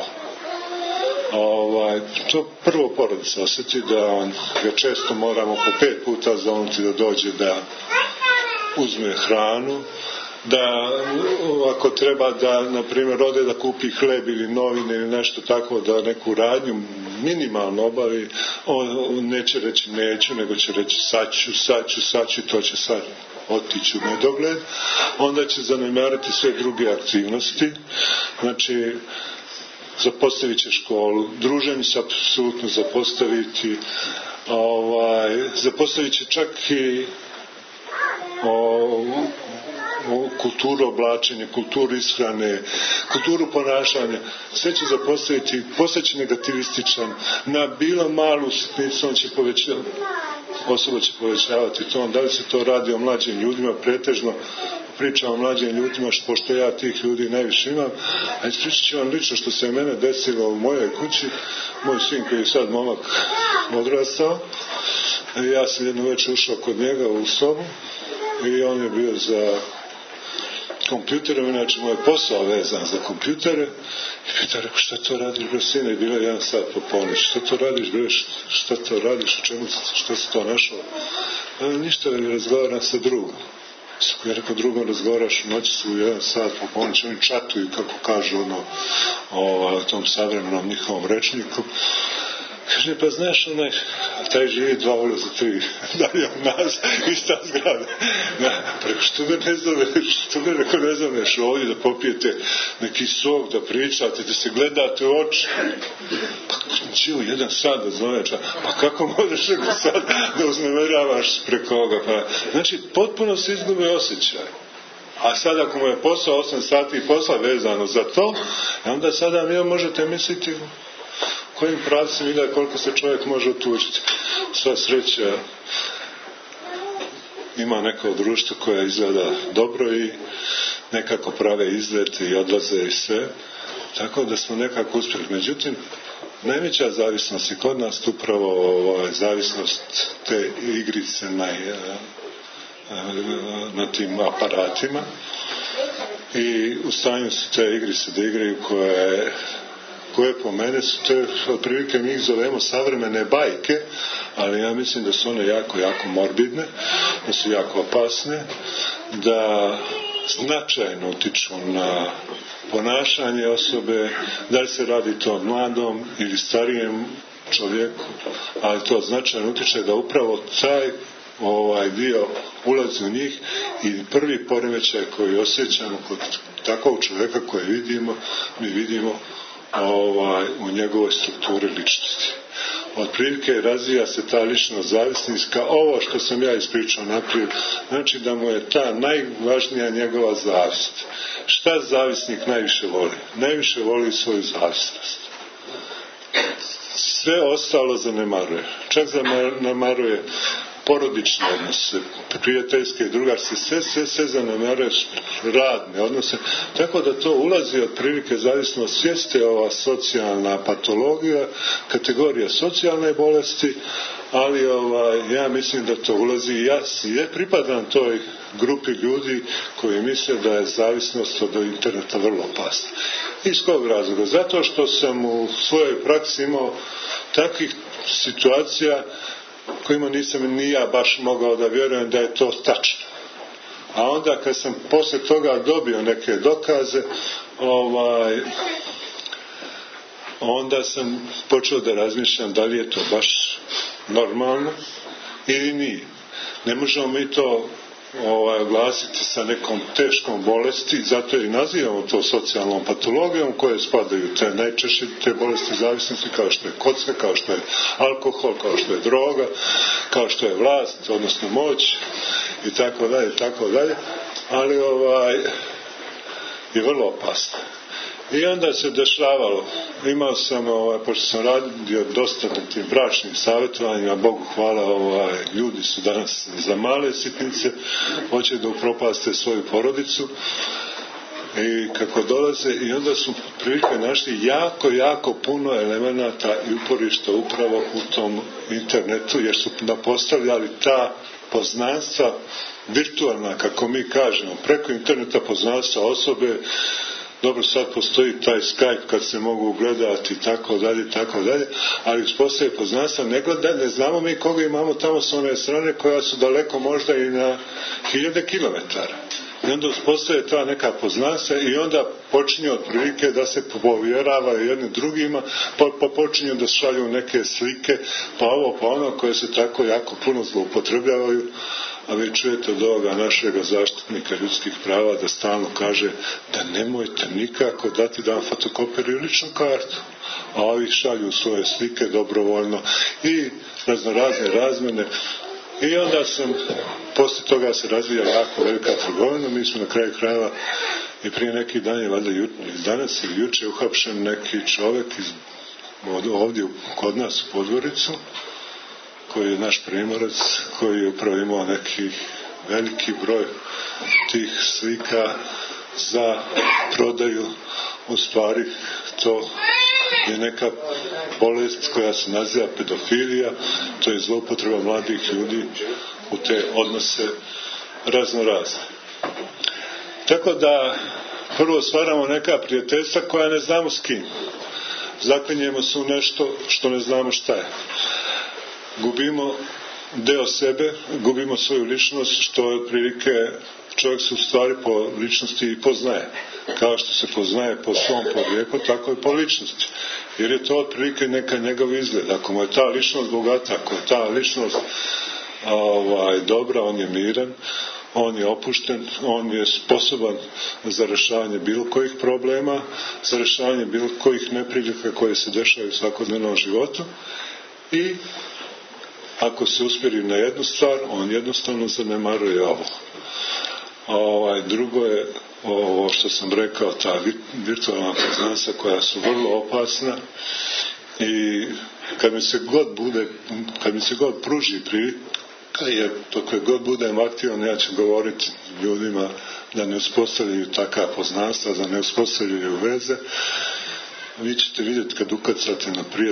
To prvo porodica osjeti da ga često moramo po 5 puta zovnuti da dođe da uzme hranu, da ako treba da na primjer ode da kupi hleb ili novine ili nešto tako, da neku radnju minimalno obavi, on neće reći neću, nego će reći sad ću, to će sad otići u nedogled, onda će zanemariti sve druge aktivnosti, znači zapostavit će školu, druženje će apsolutno zapostaviti, zapostavit će čak i kulturu oblačenja, kulturu ishrane, kulturu ponašanja, sve će zapostaviti, postaće negativističan, na bilo malu sitnicu osoba će povećavati to, da li se to radi o mlađim ljudima, pretežno pričam o mlađim ljudima, pošto ja tih ljudi najviše imam, a ispričat ću vam lično što se mene desilo u mojoj kući. Moj sin koji je sad momak odrastao, ja sam jedno večer ušao kod njega u sobu i on je bio za kompjuterom, inače moj posao vezan za kompjutere, i pita, rekao, šta to radiš, bre, sine, i bilo 1 sat po ponoći, šta to radiš, bre, šta to radiš, što si to našao? Ništa, razgovaram sa drugom. Ja rekao, drugom razgovaraš u noći su u 1 sat po ponoći, oni čatuju, kako kažu o tom savremenom njihovom rečniku. Kaže, pa znaš, taj živi 2 ulica 3 dalje od nas, ista zgrada. Preko, što me ne zoveš ovdje da popijete neki sok, da pričate, da se gledate u oči? Pa čiju 1 sat da zoveš, pa kako možeš neko sad da uznemiravaš preko ovoga? Pa, znači, potpuno se izgube osjećaj. A sad ako mu je posao 8 sati posla vezano za to, onda sada vi možete misliti kojim pravcem ide, koliko se čovjek može otuđiti. Sva sreća ima neko društvo koje izgleda dobro i nekako prave izlete i odlaze i sve, tako da smo nekako uspjeli. Međutim, najveća zavisnost i kod nas upravo zavisnost te igrice na tim aparatima i u stanju su te igrice da igraju koje po mene su te, otprilike mi ih zovemo savremene bajke, ali ja mislim da su one jako, jako morbidne, da su jako opasne, da značajno utiču na ponašanje osobe, da li se radi to o mladom ili starijem čovjeku, ali to značajno utiče da upravo taj dio ulazi u njih i prvi poremećaj koji osjećamo kod takvog čovjeka koje mi vidimo u njegovoj strukturi ličnosti. Otprilike razvija se ta ličnost zavisniska, ovo što sam ja ispričao naprijed, znači da mu je ta najvažnija njegova zavist. Šta zavisnik najviše voli? Najviše voli svoju zavisnost. Sve ostalo zanemaruje. Čak zanemaruje porodične odnose, prijateljske i drugarske, sve zanemaruje, radne odnose, tako da to ulazi otprilike zavisnost, jeste ova socijalna patologija, kategorija socijalne bolesti, ali ja mislim da to ulazi i ja pripadam toj grupi ljudi koji misle da je zavisnost od interneta vrlo opasna. Iz kog razloga? Zato što sam u svojoj praksi imao takvih situacija kojima nisam ni ja baš mogao da vjerujem da je to tačno. A onda kad sam posle toga dobio neke dokaze, onda sam počeo da razmišljam da li je to baš normalno ili nije. Ne možemo mi to oglasiti sa nekom teškom bolesti, zato i nazivamo to socijalnom patologijom, koje spadaju te najčešće te bolesti zavisnosti, kao što je kocka, kao što je alkohol, kao što je droga, kao što je vlast, odnosno moć i tako dalje, ali je vrlo opasno. I onda se dešavalo, imao sam, pošto sam radio dosta na tim bračnim savjetovanjima, Bogu hvala, ljudi su danas za male sitnice, hoće da upropaste svoju porodicu i kako dolaze, i onda su prilike našli jako, jako puno elemenata i uporišta upravo u tom internetu, jer su napostavljali ta poznanstva virtualna, kako mi kažemo, preko interneta poznanstva osobe. Dobro, sad postoji taj Skype kad se mogu gledati i tako dalje, ali uspostaje poznanstva, ne znamo mi koga imamo tamo s one strane koja su daleko možda i na 1000 kilometara. I onda uspostaje ta neka poznanstva i onda počinje otprilike da se povjeravaju jednim drugima, pa počinju da šalju neke slike, pa ovo, pa ono, koje se tako jako puno zloupotrebljavaju. A vi čujete od ovoga našega zaštitnika ljudskih prava da stalno kaže da nemojte nikako dati da vam fotokopiraju ličnu kartu. A ovi šalju svoje slike dobrovoljno i raznorazne razmjene. I onda poslije toga se razvija jako velika trgovina. Mi smo na kraju krajeva i prije neki dan je valjda danas ili juče uhapšen neki čovjek ovdje kod nas u Podgoricu, koji je naš Primorac, koji je upravo imao neki veliki broj tih slika za prodaju. U stvari to je neka bolest koja se naziva pedofilija, to je zloupotreba mladih ljudi u te odnose raznorazne. Tako da prvo stvaramo neka prijateljstva koja ne znamo s kim. Zaklinjemo se u nešto što ne znamo šta je. Gubimo deo sebe, gubimo svoju ličnost, što je otprilike čovjek se u stvari po ličnosti i poznaje. Kao što se poznaje po svom porijeklu, tako i po ličnosti. Jer je to otprilike neka njegov izgled. Ako mu je ta ličnost bogata, ako je ta ličnost dobra, on je miran, on je opušten, on je sposoban za rješavanje bilo kojih problema, za rješavanje bilo kojih neprilika koje se dešavaju u svakodnevnom životu. I ako se uspjeri na jednu stvar, on jednostavno zanemaruje ovo. Drugo je ovo što sam rekao, ta virtualna poznanstva koja su vrlo opasna, i kad mi se god pruži prilika dok god budem aktivan, ja ću govoriti ljudima da ne uspostavljaju takva poznanstva, da ne uspostavljaju veze. Vi ćete vidjeti kad ukacate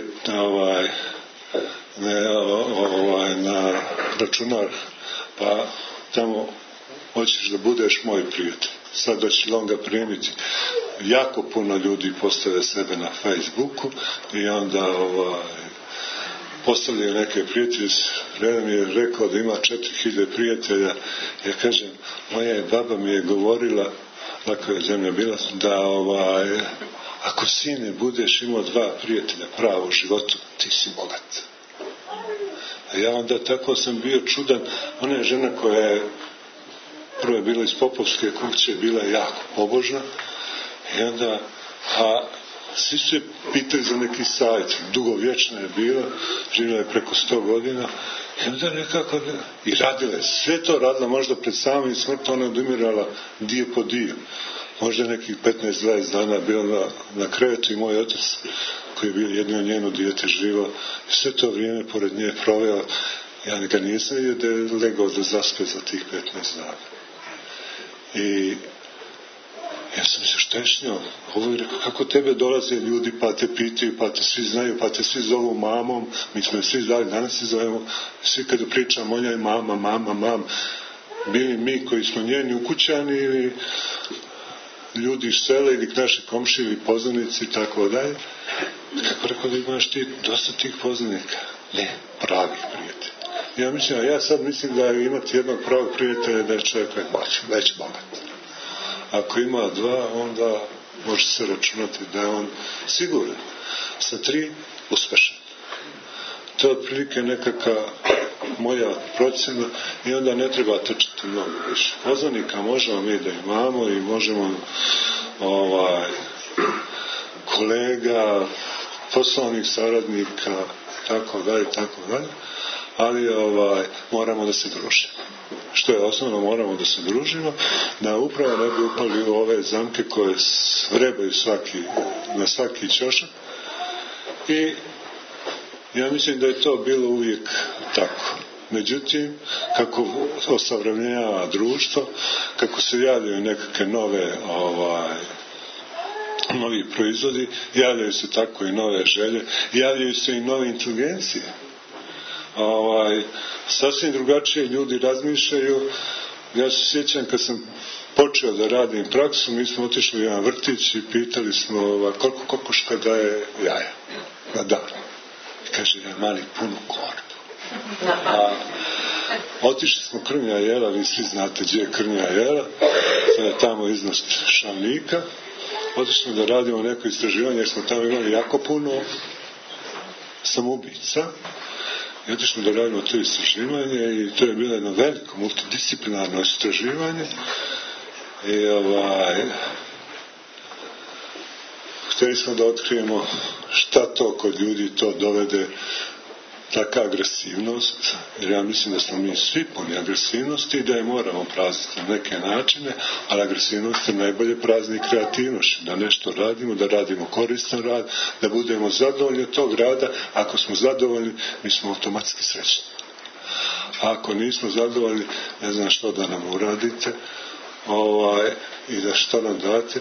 na računar, pa tamo hoćeš da budeš moj prijatelj. Sad da će on ga primiti. Jako puno ljudi postave sebe na Facebooku i onda postavljaju neke prijatelje. Jedan mi je rekao da ima 4000 prijatelja. Ja kažem, moja baba mi je govorila, tako je zemlja bila, da ako sine budeš imao 2 prijatelja pravo u životu, ti si bogat. A ja onda tako sam bio čudan. Ona je žena koja je prvo je bila iz Popovske kuće, bila je jako pobožna i onda svi se pitali za neki savjet, dugovječna je bila, živjela je preko 100 godina i onda nekako i radila je, sve to radila, možda pred samim smrtom ona odumirala dio po dio, možda nekih 15-20 dana bila na krevetu i moj otac koji je bio jedino njeno dijete živo i sve to vrijeme pored nje proveo. Ja ga nisam vidio da je legao da zaspe za tih 15 dana. I ja sam mislio, šta je s njom? Ovo je rekao, kako tebe dolaze ljudi pa te pitaju, pa te svi znaju, pa te svi zovu mamom, mi smo je svi zvali, danas se zovemo, svi kada pričamo o njoj mama, bili mi koji smo njeni ukućani ili ljudi iz sela ili naši komšiji ili poznanici i tako dalje. Kako rekao da imaš ti dosta tih poznanika? Ne, pravih prijatelja. Ja sad mislim da imati jednog pravog prijatelja da je čovjek već bogat. Ako ima 2, onda može se računati da je on siguran. Sa 3 uspešan. To je otprilike nekakva moja procjena i onda ne treba trčati mnogo više. Poznanika možemo mi da imamo i možemo kolega, poslovnih saradnika, tako dalje, ali moramo da se družimo. Što je osnovno, moramo da se družimo, da upravo ne bi upali u ove zamke koje vrebaju na svaki ćošak. I ja mislim da je to bilo uvijek tako. Međutim, kako osavremenjava društvo, kako se javljaju nekakve novi proizvodi, javljaju se tako i nove želje, javljaju se i nove inteligencije. Sasvim drugačije ljudi razmišljaju. Ja se sjećam kad sam počeo da radim praksu, mi smo otišli u jedan vrtić i pitali smo koliko kokoška daje jaja na dan. I kaže, ja mali punu korpu. Otišli smo Krnja jela, vi svi znate gdje je Krnja jela, tamo iznad Šavnika. Otišli smo da radimo neko istraživanje jer smo tamo imali jako puno samoubica. I otišli smo da radimo to istraživanje i to je bilo jedno veliko multidisciplinarno istraživanje. I htjeli smo da otkrijemo šta to kod ljudi to dovede, taka agresivnost, jer ja mislim da smo mi svi puni agresivnosti i da je moramo prazniti na neke načine, ali agresivnost je najbolje prazni kreativnošću, da nešto radimo, da radimo koristan rad, da budemo zadovoljni od tog rada. Ako smo zadovoljni, mi smo automatski srećni. A ako nismo zadovoljni, ne znam što da nam uradite i da što nam date,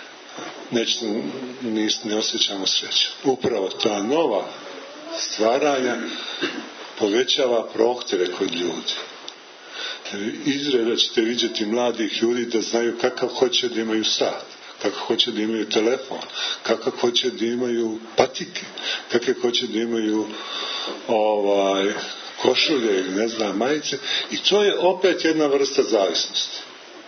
ne osjećamo sreću. Upravo ta nova stvaranja povećava prohtjeve kod ljudi. Izgleda ćete vidjeti mladih ljudi da znaju kakav hoće da imaju sat, kako hoće da imaju telefon, kako hoće da imaju patike, kako hoće da imaju košulje ili ne znam majice, i to je opet jedna vrsta zavisnosti.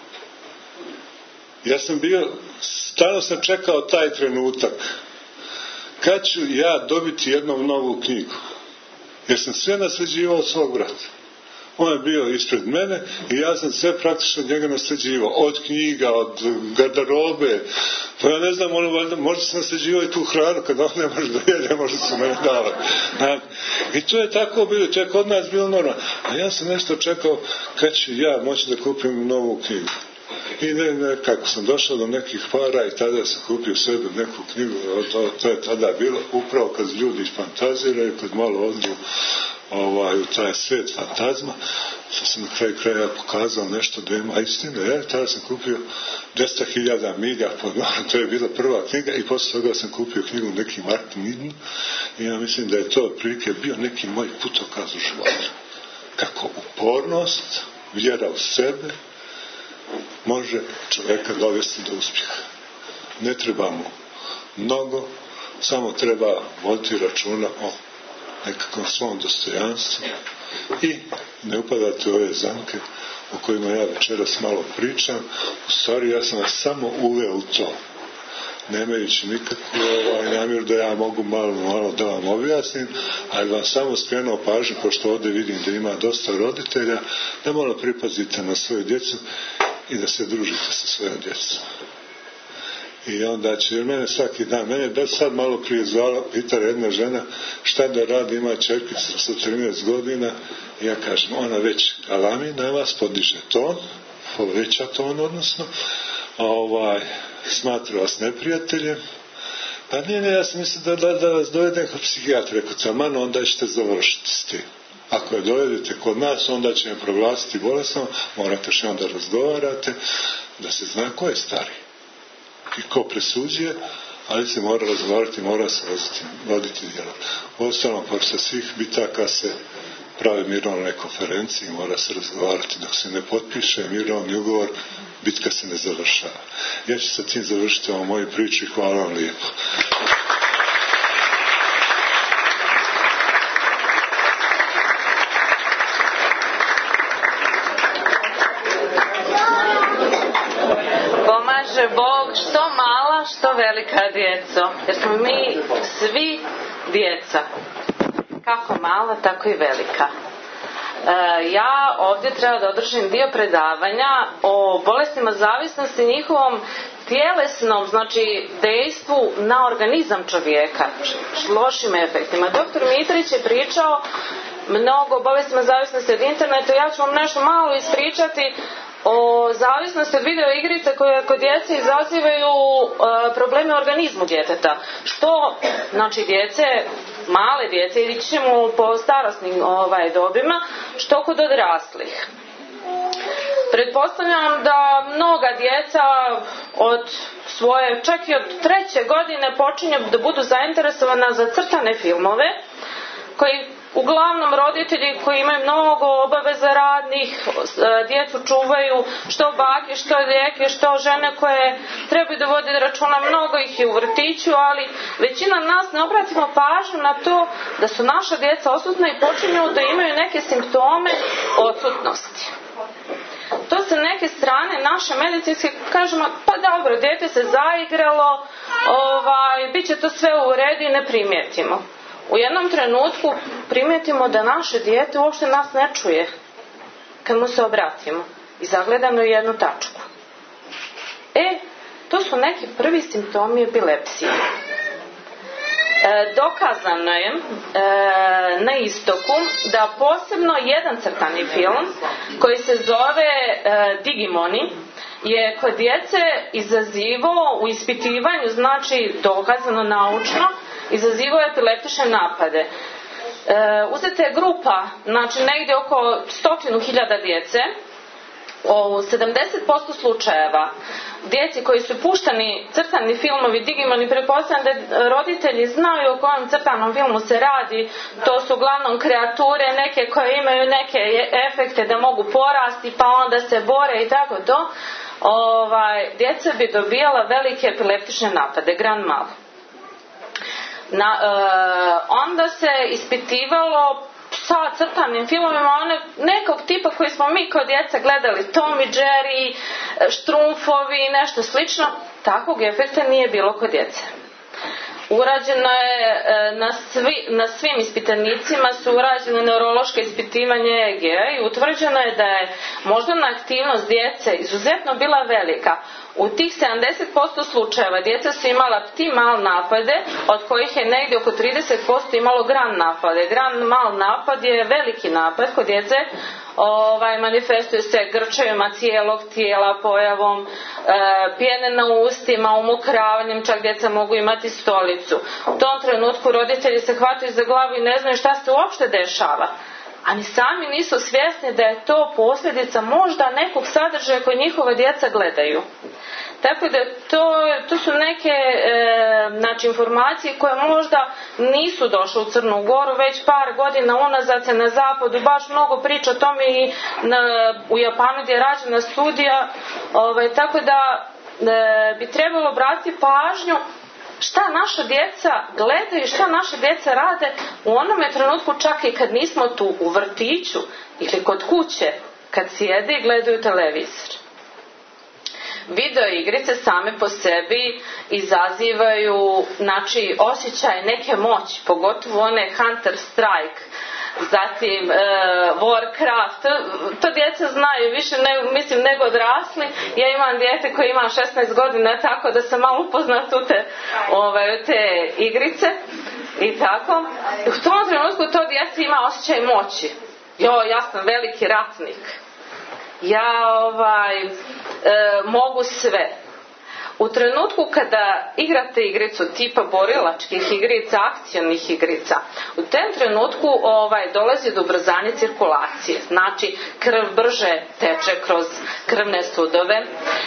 Ja sam stalno sam čekao taj trenutak kad ću ja dobiti jednu novu knjigu, jer sam sve nasljeđivao od svog brata. On je bio ispred mene i ja sam sve praktično od njega nasljeđivao, od knjiga, od garderobe, pa ja ne znam, možda sam nasljeđivao i tu hranu, kad on ne može da jede, možda su mene davali. I to je tako bilo, to je kod nas bilo normalno. A ja sam nešto čekao kad ću ja moći da kupim novu knjigu. I kako sam došao do nekih para i tada sam kupio sebi neku knjigu, to je tada bilo upravo kad ljudi fantaziraju, kad malo odu u taj svijet fantazma, što sam na kraju kraja pokazao nešto da ima istine. Tada sam kupio 200.000 milja, to je bila prva knjiga, i poslije toga sam kupio knjigu neki Martin Eden, i ja mislim da je to otprilike bio neki moj putokaz u životu. Kako upornost, vjera u sebe može čovjeka dovesti do uspjeha. Ne treba mu mnogo, samo treba voditi računa o nekakvom svom dostojanstvu i ne upadati u ove zamke o kojima ja večeras malo pričam. U stvari ja sam vas samo uveo u to, nemajući nikakvu namjeru da ja mogu malo da vam objasnim, ali vam samo skrenuo pažnju, pošto ovdje vidim da ima dosta roditelja, da malo pripazite na svoju djecu i da se družite sa svojom djecom. I onda će, jer mene svaki dan, mene sad malo prije zvala, pitala jedna žena šta da radi, ima čerkica sa 13 godina, i ja kažem, ona već galami na vas, podiže ton, poveća ton, odnosno, smatra vas neprijateljem. Pa nije, ja sam mislio da vas dovedem kod psihijatra, rekao sam, onda ćete završiti s tim. Ako je dovedete kod nas, onda će me proglasiti bolesnom, morate što onda razgovarate, da se zna ko je stari i ko presuđuje, ali se mora razgovarati, mora se voditi dijalog. Uostalom, pošto svih bitaka se prave mirovne konferencije, mora se razgovarati dok se ne potpiše mirovni ugovor, bitka se ne završava. Ja ću sa tim završiti ovu moju priču i hvala vam lijepo. Pomaže Bog što mala, što velika djeco. Jer smo mi svi djeca. Kako mala, tako i velika. Ja ovdje treba da održim dio predavanja o bolestima zavisnosti, njihovom tjelesnom, znači dejstvu na organizam čovjeka, lošim efektima. Doktor Mitrić je pričao mnogo o bolestima zavisnosti od interneta. Ja ću vam nešto malo ispričati o zavisnosti od video igrice koje kod djece izazivaju probleme u organizmu djeteta. Što, znači djece, male djece, ili ćemo po starosnim dobima, što kod odraslih. Pretpostavljam da mnoga djeca od svoje, čak i od 3. godine počinju da budu zainteresovana za crtane filmove, koji uglavnom roditelji koji imaju mnogo obaveza radnih, djecu čuvaju, što bake, što djeke, što žene koje trebaju da vode računa, mnogo ih je u vrtiću, ali većina nas ne obratimo pažnju na to da su naša djeca odsutna i počinju da imaju neke simptome odsutnosti. To sa neke strane naše medicinske kažemo, pa dobro, dijete se zaigralo, bit će to sve u redu i ne primijetimo. U jednom trenutku primijetimo da naše dijete uopšte nas ne čuje kad mu se obratimo i zagledamo u jednu tačku. To su neki prvi simptomi epilepsije. Dokazano je na istoku da posebno jedan crtani film koji se zove Digimoni je kod djece izazivao u ispitivanju, znači dokazano naučno, izazivao epileptične napade. Uzeta je grupa, znači negdje oko 100.000 djece, u 70% slučajeva djeci koji su puštani crtani filmovi Digimoni, pretpostavljam da roditelji znaju o kojem crtanom filmu se radi. To su uglavnom kreature neke koje imaju neke efekte da mogu porasti pa onda se bore i tako to. Djeca bi dobijala velike epileptične napade, grand mal. Onda se ispitivalo sa crtanim filmovima nekog tipa koji smo mi kao djeca gledali, Tom i Jerry, Štrumfovi, nešto slično. Takvog efekta nije bilo kod djece. Urađeno je na svim ispitanicima su urađene neurološke ispitivanje EEG-a i utvrđeno je da je moždana aktivnost djece izuzetno bila velika. U tih 70% slučajeva djeca su imala petit mal napade, od kojih je negdje oko 30% imalo grand napade. Grand mal napad je veliki napad kod djece, manifestuje se grčevima cijelog tijela, pojavom pjene na ustima, umokravanjem, čak djeca mogu imati stolicu. U tom trenutku roditelji se hvataju za glavu i ne znaju šta se uopšte dešava. A ni sami nisu svjesni da je to posljedica možda nekog sadržaja koji njihove djeca gledaju. Tako da to su neke informacije koje možda nisu došle u Crnu Goru, već par godina unazad se na zapadu baš mnogo priča o tome i u Japanu gdje je rađena studija, tako da bi trebalo obratiti pažnju šta naša djeca gledaju i šta naša djeca rade u onome trenutku, čak i kad nismo tu u vrtiću ili kod kuće, kad sjede i gledaju televizor. Video igrice same po sebi izazivaju osjećaj neke moći, pogotovo one Counter Strike, zatim Warcraft, to djeca znaju više nego odrasli. Ja imam dijete koje ima 16 godina, tako da sam malo upoznat u te igrice i tako. U tom trenutku to djete ima osjećaj moći. Ja sam veliki ratnik. Ja mogu sve. U trenutku kada igrate igricu tipa borilačkih igrica, akcionih igrica, u tom trenutku dolazi do ubrzanja cirkulacije. Znači, krv brže teče kroz krvne sudove.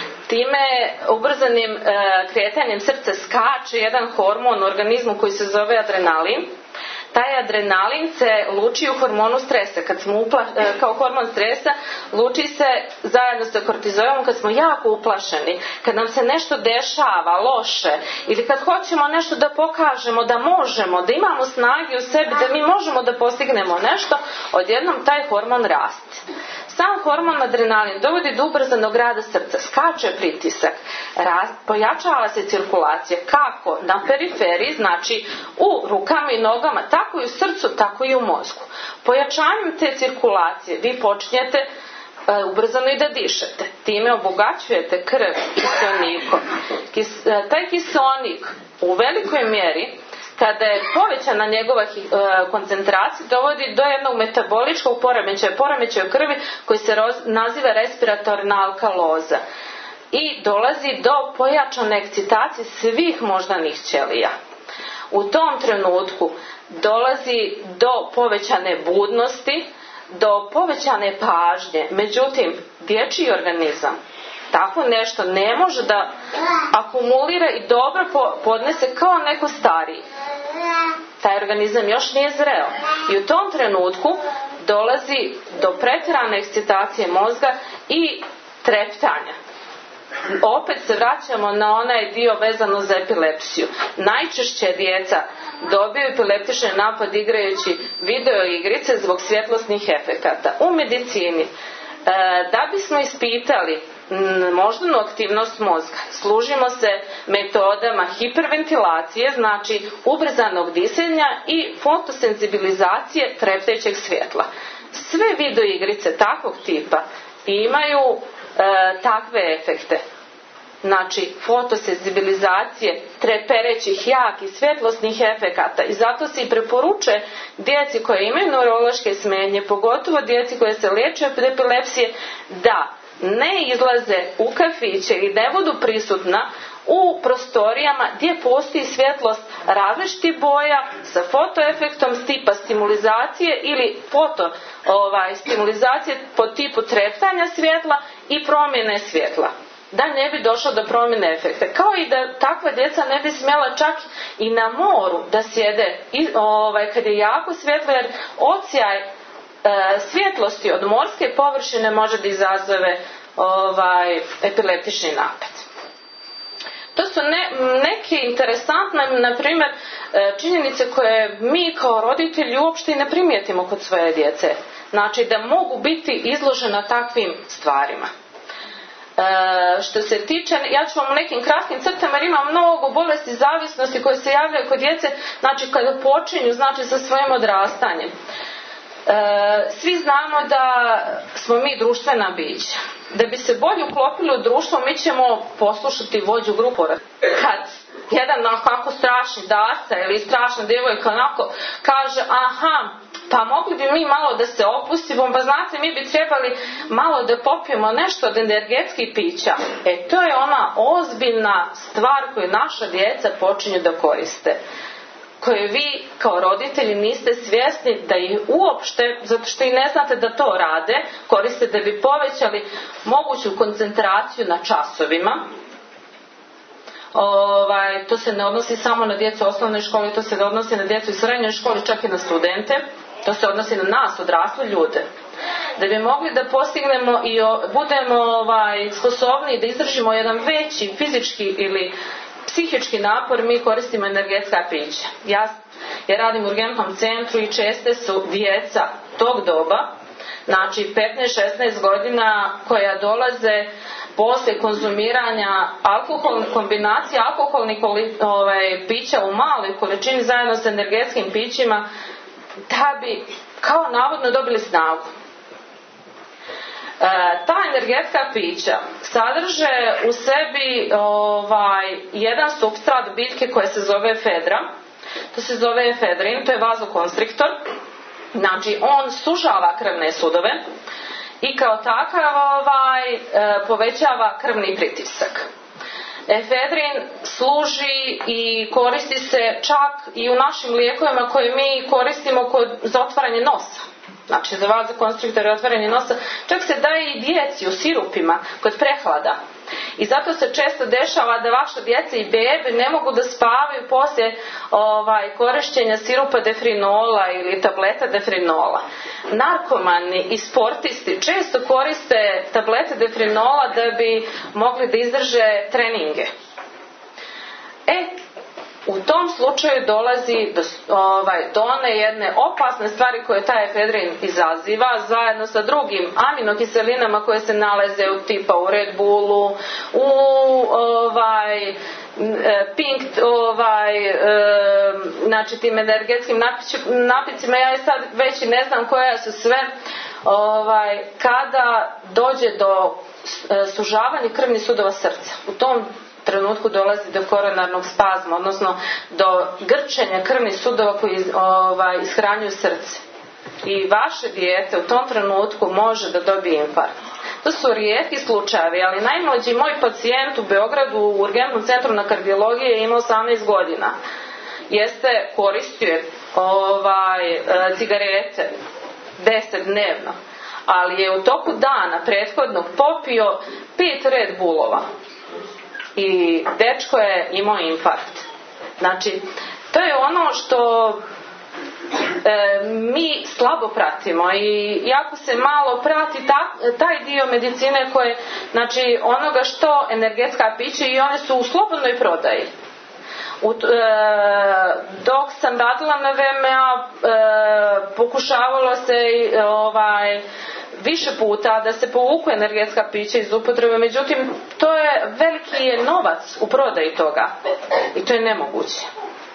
Time ubrzanim kretanjem srca skače jedan hormon u organizmu koji se zove adrenalin. Taj adrenalin se luči u hormonu stresa. Kao hormon stresa luči se zajedno sa kortizolom kad smo jako uplašeni, kad nam se nešto dešava loše ili kad hoćemo nešto da pokažemo da možemo, da imamo snage u sebi, da mi možemo da postignemo nešto, odjednom taj hormon raste. Sam hormon adrenalin dovodi do ubrzanog rada srca, skače pritisak, pojačava se cirkulacija kako na periferiji, znači u rukama i nogama, tako i u srcu, tako i u mozgu. Pojačanjem te cirkulacije vi počinjete ubrzano i da dišete. Time obogaćujete krv kiseonikom. Taj kiseonik u velikoj mjeri, kada je povećana njegova koncentracija, dovodi do jednog metaboličkog poremećaja krvi koji se naziva respiratorna alkaloza. I dolazi do pojačane ekscitacije svih moždanih ćelija. U tom trenutku dolazi do povećane budnosti, do povećane pažnje. Međutim, dječji organizam tako nešto ne može da akumulira i dobro podnese kao neko stariji. Taj organizam još nije zreo. I u tom trenutku dolazi do pretjerane ekscitacije mozga i treptanja. Opet se vraćamo na onaj dio vezano za epilepsiju. Najčešće djeca dobiju epileptični napad igrajući video igrice zbog svjetlosnih efekata. U medicini, da bismo ispitali moždanu aktivnost mozga, služimo se metodama hiperventilacije, znači ubrzanog disanja i fotosenzibilizacije treptajućeg svjetla. Sve video igrice takvog tipa imaju takve efekte. Znači fotosenzibilizacije, treperećih, jakih, svjetlosnih efekata, i zato se i preporučuje djeci koje imaju neurološke smetnje, pogotovo djeci koje se liječe od epilepsije, da ne izlaze u kafiće i ne budu prisutna u prostorijama gdje postoji svjetlost različitih boja sa fotoefektom tipa stimulizacije ili stimulizacije po tipu treptanja svjetla i promjene svjetla, da ne bi došlo do promjene efekta. Kao i da takva djeca ne bi smjela čak i na moru da sjede kad je jako svjetlo, jer odsjaj svjetlosti od morske površine može da izazove epileptični napad. To su neke interesantne, na primjer, činjenice koje mi kao roditelji uopšte i ne primijetimo kod svoje djece. Znači da mogu biti izložena takvim stvarima. Što se tiče, ja ću vam u nekim kratkim crtama, jer ima mnogo bolesti zavisnosti koje se javljaju kod djece, znači kada počinju, znači sa svojim odrastanjem. Svi znamo da smo mi društvena bića. Da bi se bolje uklopili u društvo, mi ćemo poslušati vođu grupu. Kad jedan onako strašni daca ili strašna djevojka onako kaže, aha, pa mogli bi mi malo da se opustimo, pa znate, mi bi trebali malo da popijemo nešto od energetskih pića. To je ona ozbiljna stvar koju naša djeca počinju da koriste, koje vi kao roditelji niste svjesni da ih uopšte, zato što i ne znate da to rade, koriste da bi povećali moguću koncentraciju na časovima. To se ne odnosi samo na djecu u osnovnoj školi, to se odnosi na djecu u srednjoj školi, čak i na studente. To se odnosi na nas, odrasle ljude. Da bi mogli da postignemo i budemo sposobni da izdržimo jedan veći fizički ili psihički napor, mi koristimo energetska pića. Ja radim u urgentnom centru i česte su djeca tog doba, znači 15-16 godina, koja dolaze posle konzumiranja kombinacije alkoholnih pića u maloj količini zajedno s energetskim pićima, da bi kao navodno dobili snagu. Ta energetska pića sadrže u sebi jedan supstrat biljke koje se zove efedra. To se zove efedrin, to je vazokonstriktor. Znači, on sužava krvne sudove i kao takav povećava krvni pritisak. Efedrin služi i koristi se čak i u našim lijekovima koje mi koristimo za otvaranje nosa. Znači za vazokonstriktor i otvaranje nosa. Čak se daje i djeci u sirupima kod prehlada. I zato se često dešava da vaša djeca i bebe ne mogu da spavaju poslije korišćenja sirupa defrinola ili tableta defrinola. Narkomani i sportisti često koriste tablete defrinola da bi mogli da izdrže treninge. U tom slučaju dolazi do one jedne opasne stvari koje taj efedrin izaziva, zajedno sa drugim aminokiselinama koje se nalaze u Red Bullu, u pink, znači tim energetskim napicima, ja sad već i ne znam koja su sve, kada dođe do sužavanja krvnih sudova srca. U tom trenutku dolazi do koronarnog spazma, odnosno do grčenja krvnih sudova koji ishranjuju srce. I vaše dijete u tom trenutku može da dobije infarkt. To su rijetki slučajevi, ali najmlađi moj pacijent u Beogradu u urgentnom centru na kardiologiji je imao 18 godina. Koristio cigarete 10 dnevno, ali je u toku dana prethodnog popio 5 Red Bullova. I dečko je imao infarkt. Znači, to je ono što mi slabo pratimo i jako se malo prati taj dio medicine koje, znači onoga što energetska pića, i one su u slobodnoj prodaji. Dok sam radila na VMA, pokušavalo se više puta da se povuku energetska pića iz upotrebe, međutim to je veliki novac u prodaji toga i to je nemoguće.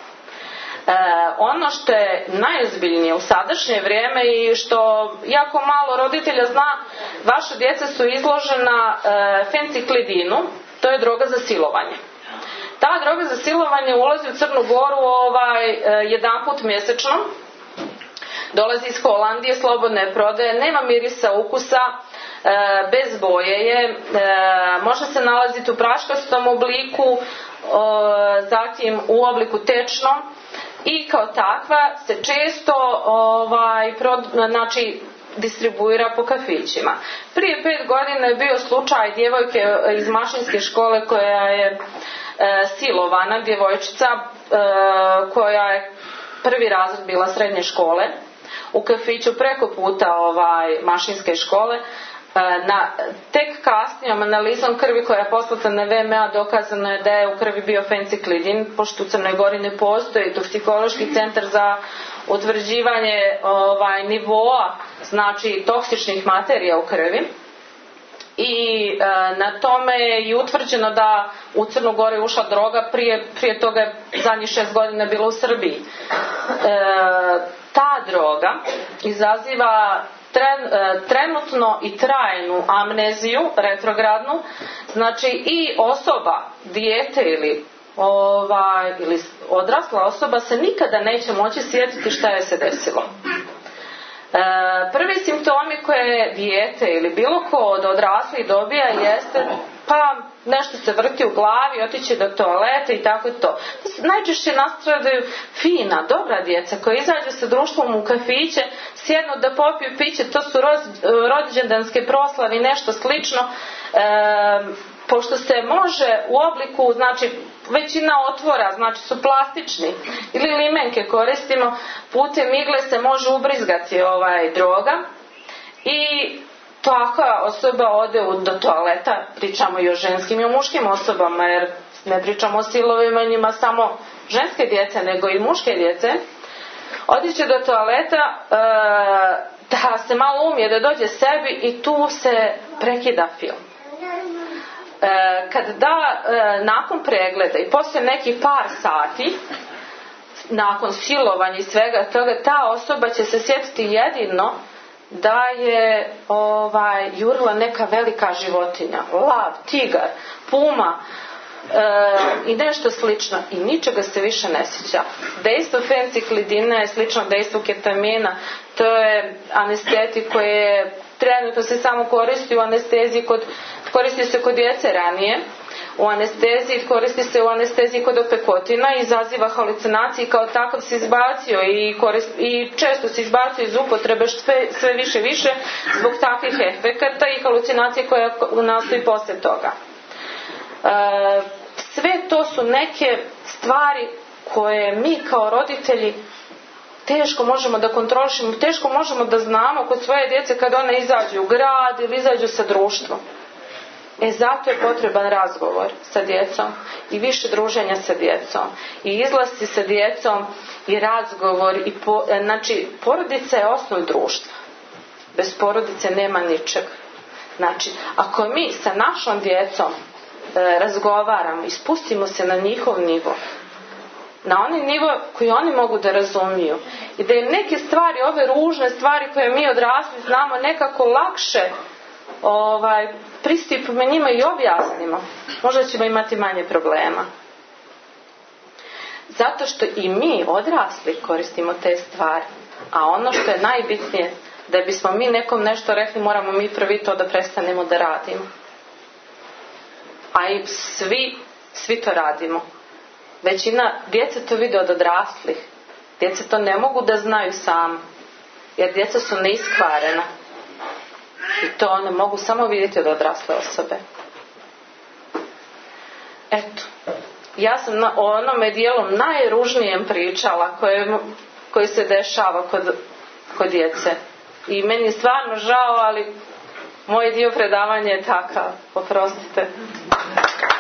Ono što je najozbiljnije u sadašnje vrijeme i što jako malo roditelja zna, vaša djeca su izložena fenciklidinu, to je droga za silovanje. Ta droga za silovanje ulazi u Crnu Goru jedanput mjesečno. Dolazi iz Holandije, slobodne prodaje, nema mirisa, ukusa, bez boje je, može se nalaziti u praškastom obliku, zatim u obliku tečnom i kao takva se često distribuira po kafićima. Prije 5 godina je bio slučaj djevojke iz mašinske škole koja je silovana, djevojčica koja je prvi razred bila srednje škole, u kafiću preko puta mašinske škole. Tek kasnijom analizom krvi koja je poslata na VMA dokazano je da je u krvi bio fenciklidin, pošto u Crnoj Gori ne postoji toksikološki centar za utvrđivanje nivoa, znači toksičnih materija u krvi. I na tome je i utvrđeno da u Crnu Goru je ušla droga, prije toga je zadnjih 6 godina bila u Srbiji. Ta droga izaziva trenutno i trajnu amneziju, retrogradnu, znači i osoba, dijete ili odrasla osoba se nikada neće moći sjetiti šta je se desilo. Prvi simptomi koje dijete ili bilo ko od odraslih dobija jeste pa nešto se vrti u glavi, otići do toaleta i tako to. Najčešće nastradaju fina, dobra djeca koja izađu sa društvom u kafiće, sjednu da popiju piće, to su rođendanske proslave i nešto slično. Pošto se može u obliku, znači većina otvora, znači su plastični ili limenke koristimo, putem igle se može ubrizgati droga i takva osoba ode do toaleta, pričamo i o ženskim i o muškim osobama, jer ne pričamo o silovima njima samo ženske djece, nego i muške djece, otiće do toaleta da se malo umije, da dođe sebi i tu se prekida film. Kad nakon pregleda i poslije nekih par sati, nakon silovanja i svega toga, ta osoba će se sjetiti jedino da je jurila neka velika životinja, lav, tigar, puma i nešto slično i ničega se više ne sjeća. Dejstvo fenciklidina je slično dejstvu ketamina, to je anestetik koji je trenutno se samo koristi u anesteziji koristi se kod djece ranije, u anesteziji, koristi se u anesteziji kod opekotina, izaziva halucinacije i kao takav se izbacio i često se izbacio iz upotrebe sve više i više zbog takvih efekata i halucinacije koja nastoji poslije toga. Sve to su neke stvari koje mi kao roditelji teško možemo da kontrolišemo, teško možemo da znamo kod svoje djece kad one izađu u grad ili izađu sa društvom. Zato je potreban razgovor sa djecom i više druženja sa djecom i izlasci sa djecom i razgovor znači porodica je osnov društva. Bez porodice nema ničeg. Znači, ako mi sa našom djecom razgovaramo i spustimo se na njihov nivo, na onaj nivo koji oni mogu da razumiju i da im neke stvari, ove ružne stvari koje mi odrasli znamo nekako lakše pristupimo njima i objasnimo, možda ćemo imati manje problema. Zato što i mi odrasli koristimo te stvari, a ono što je najbitnije, da bismo mi nekom nešto rekli, moramo mi prvi to da prestanemo da radimo. A i svi to radimo. Većina djece to vide od odraslih. Djeca to ne mogu da znaju sami, jer djeca su neiskvarena. I to one mogu samo vidjeti od odrasle osobe. Eto, ja sam o onome dijelom najružnijem pričala koji se dešava kod djece. I meni je stvarno žao, ali moj dio predavanja je takav. Oprostite.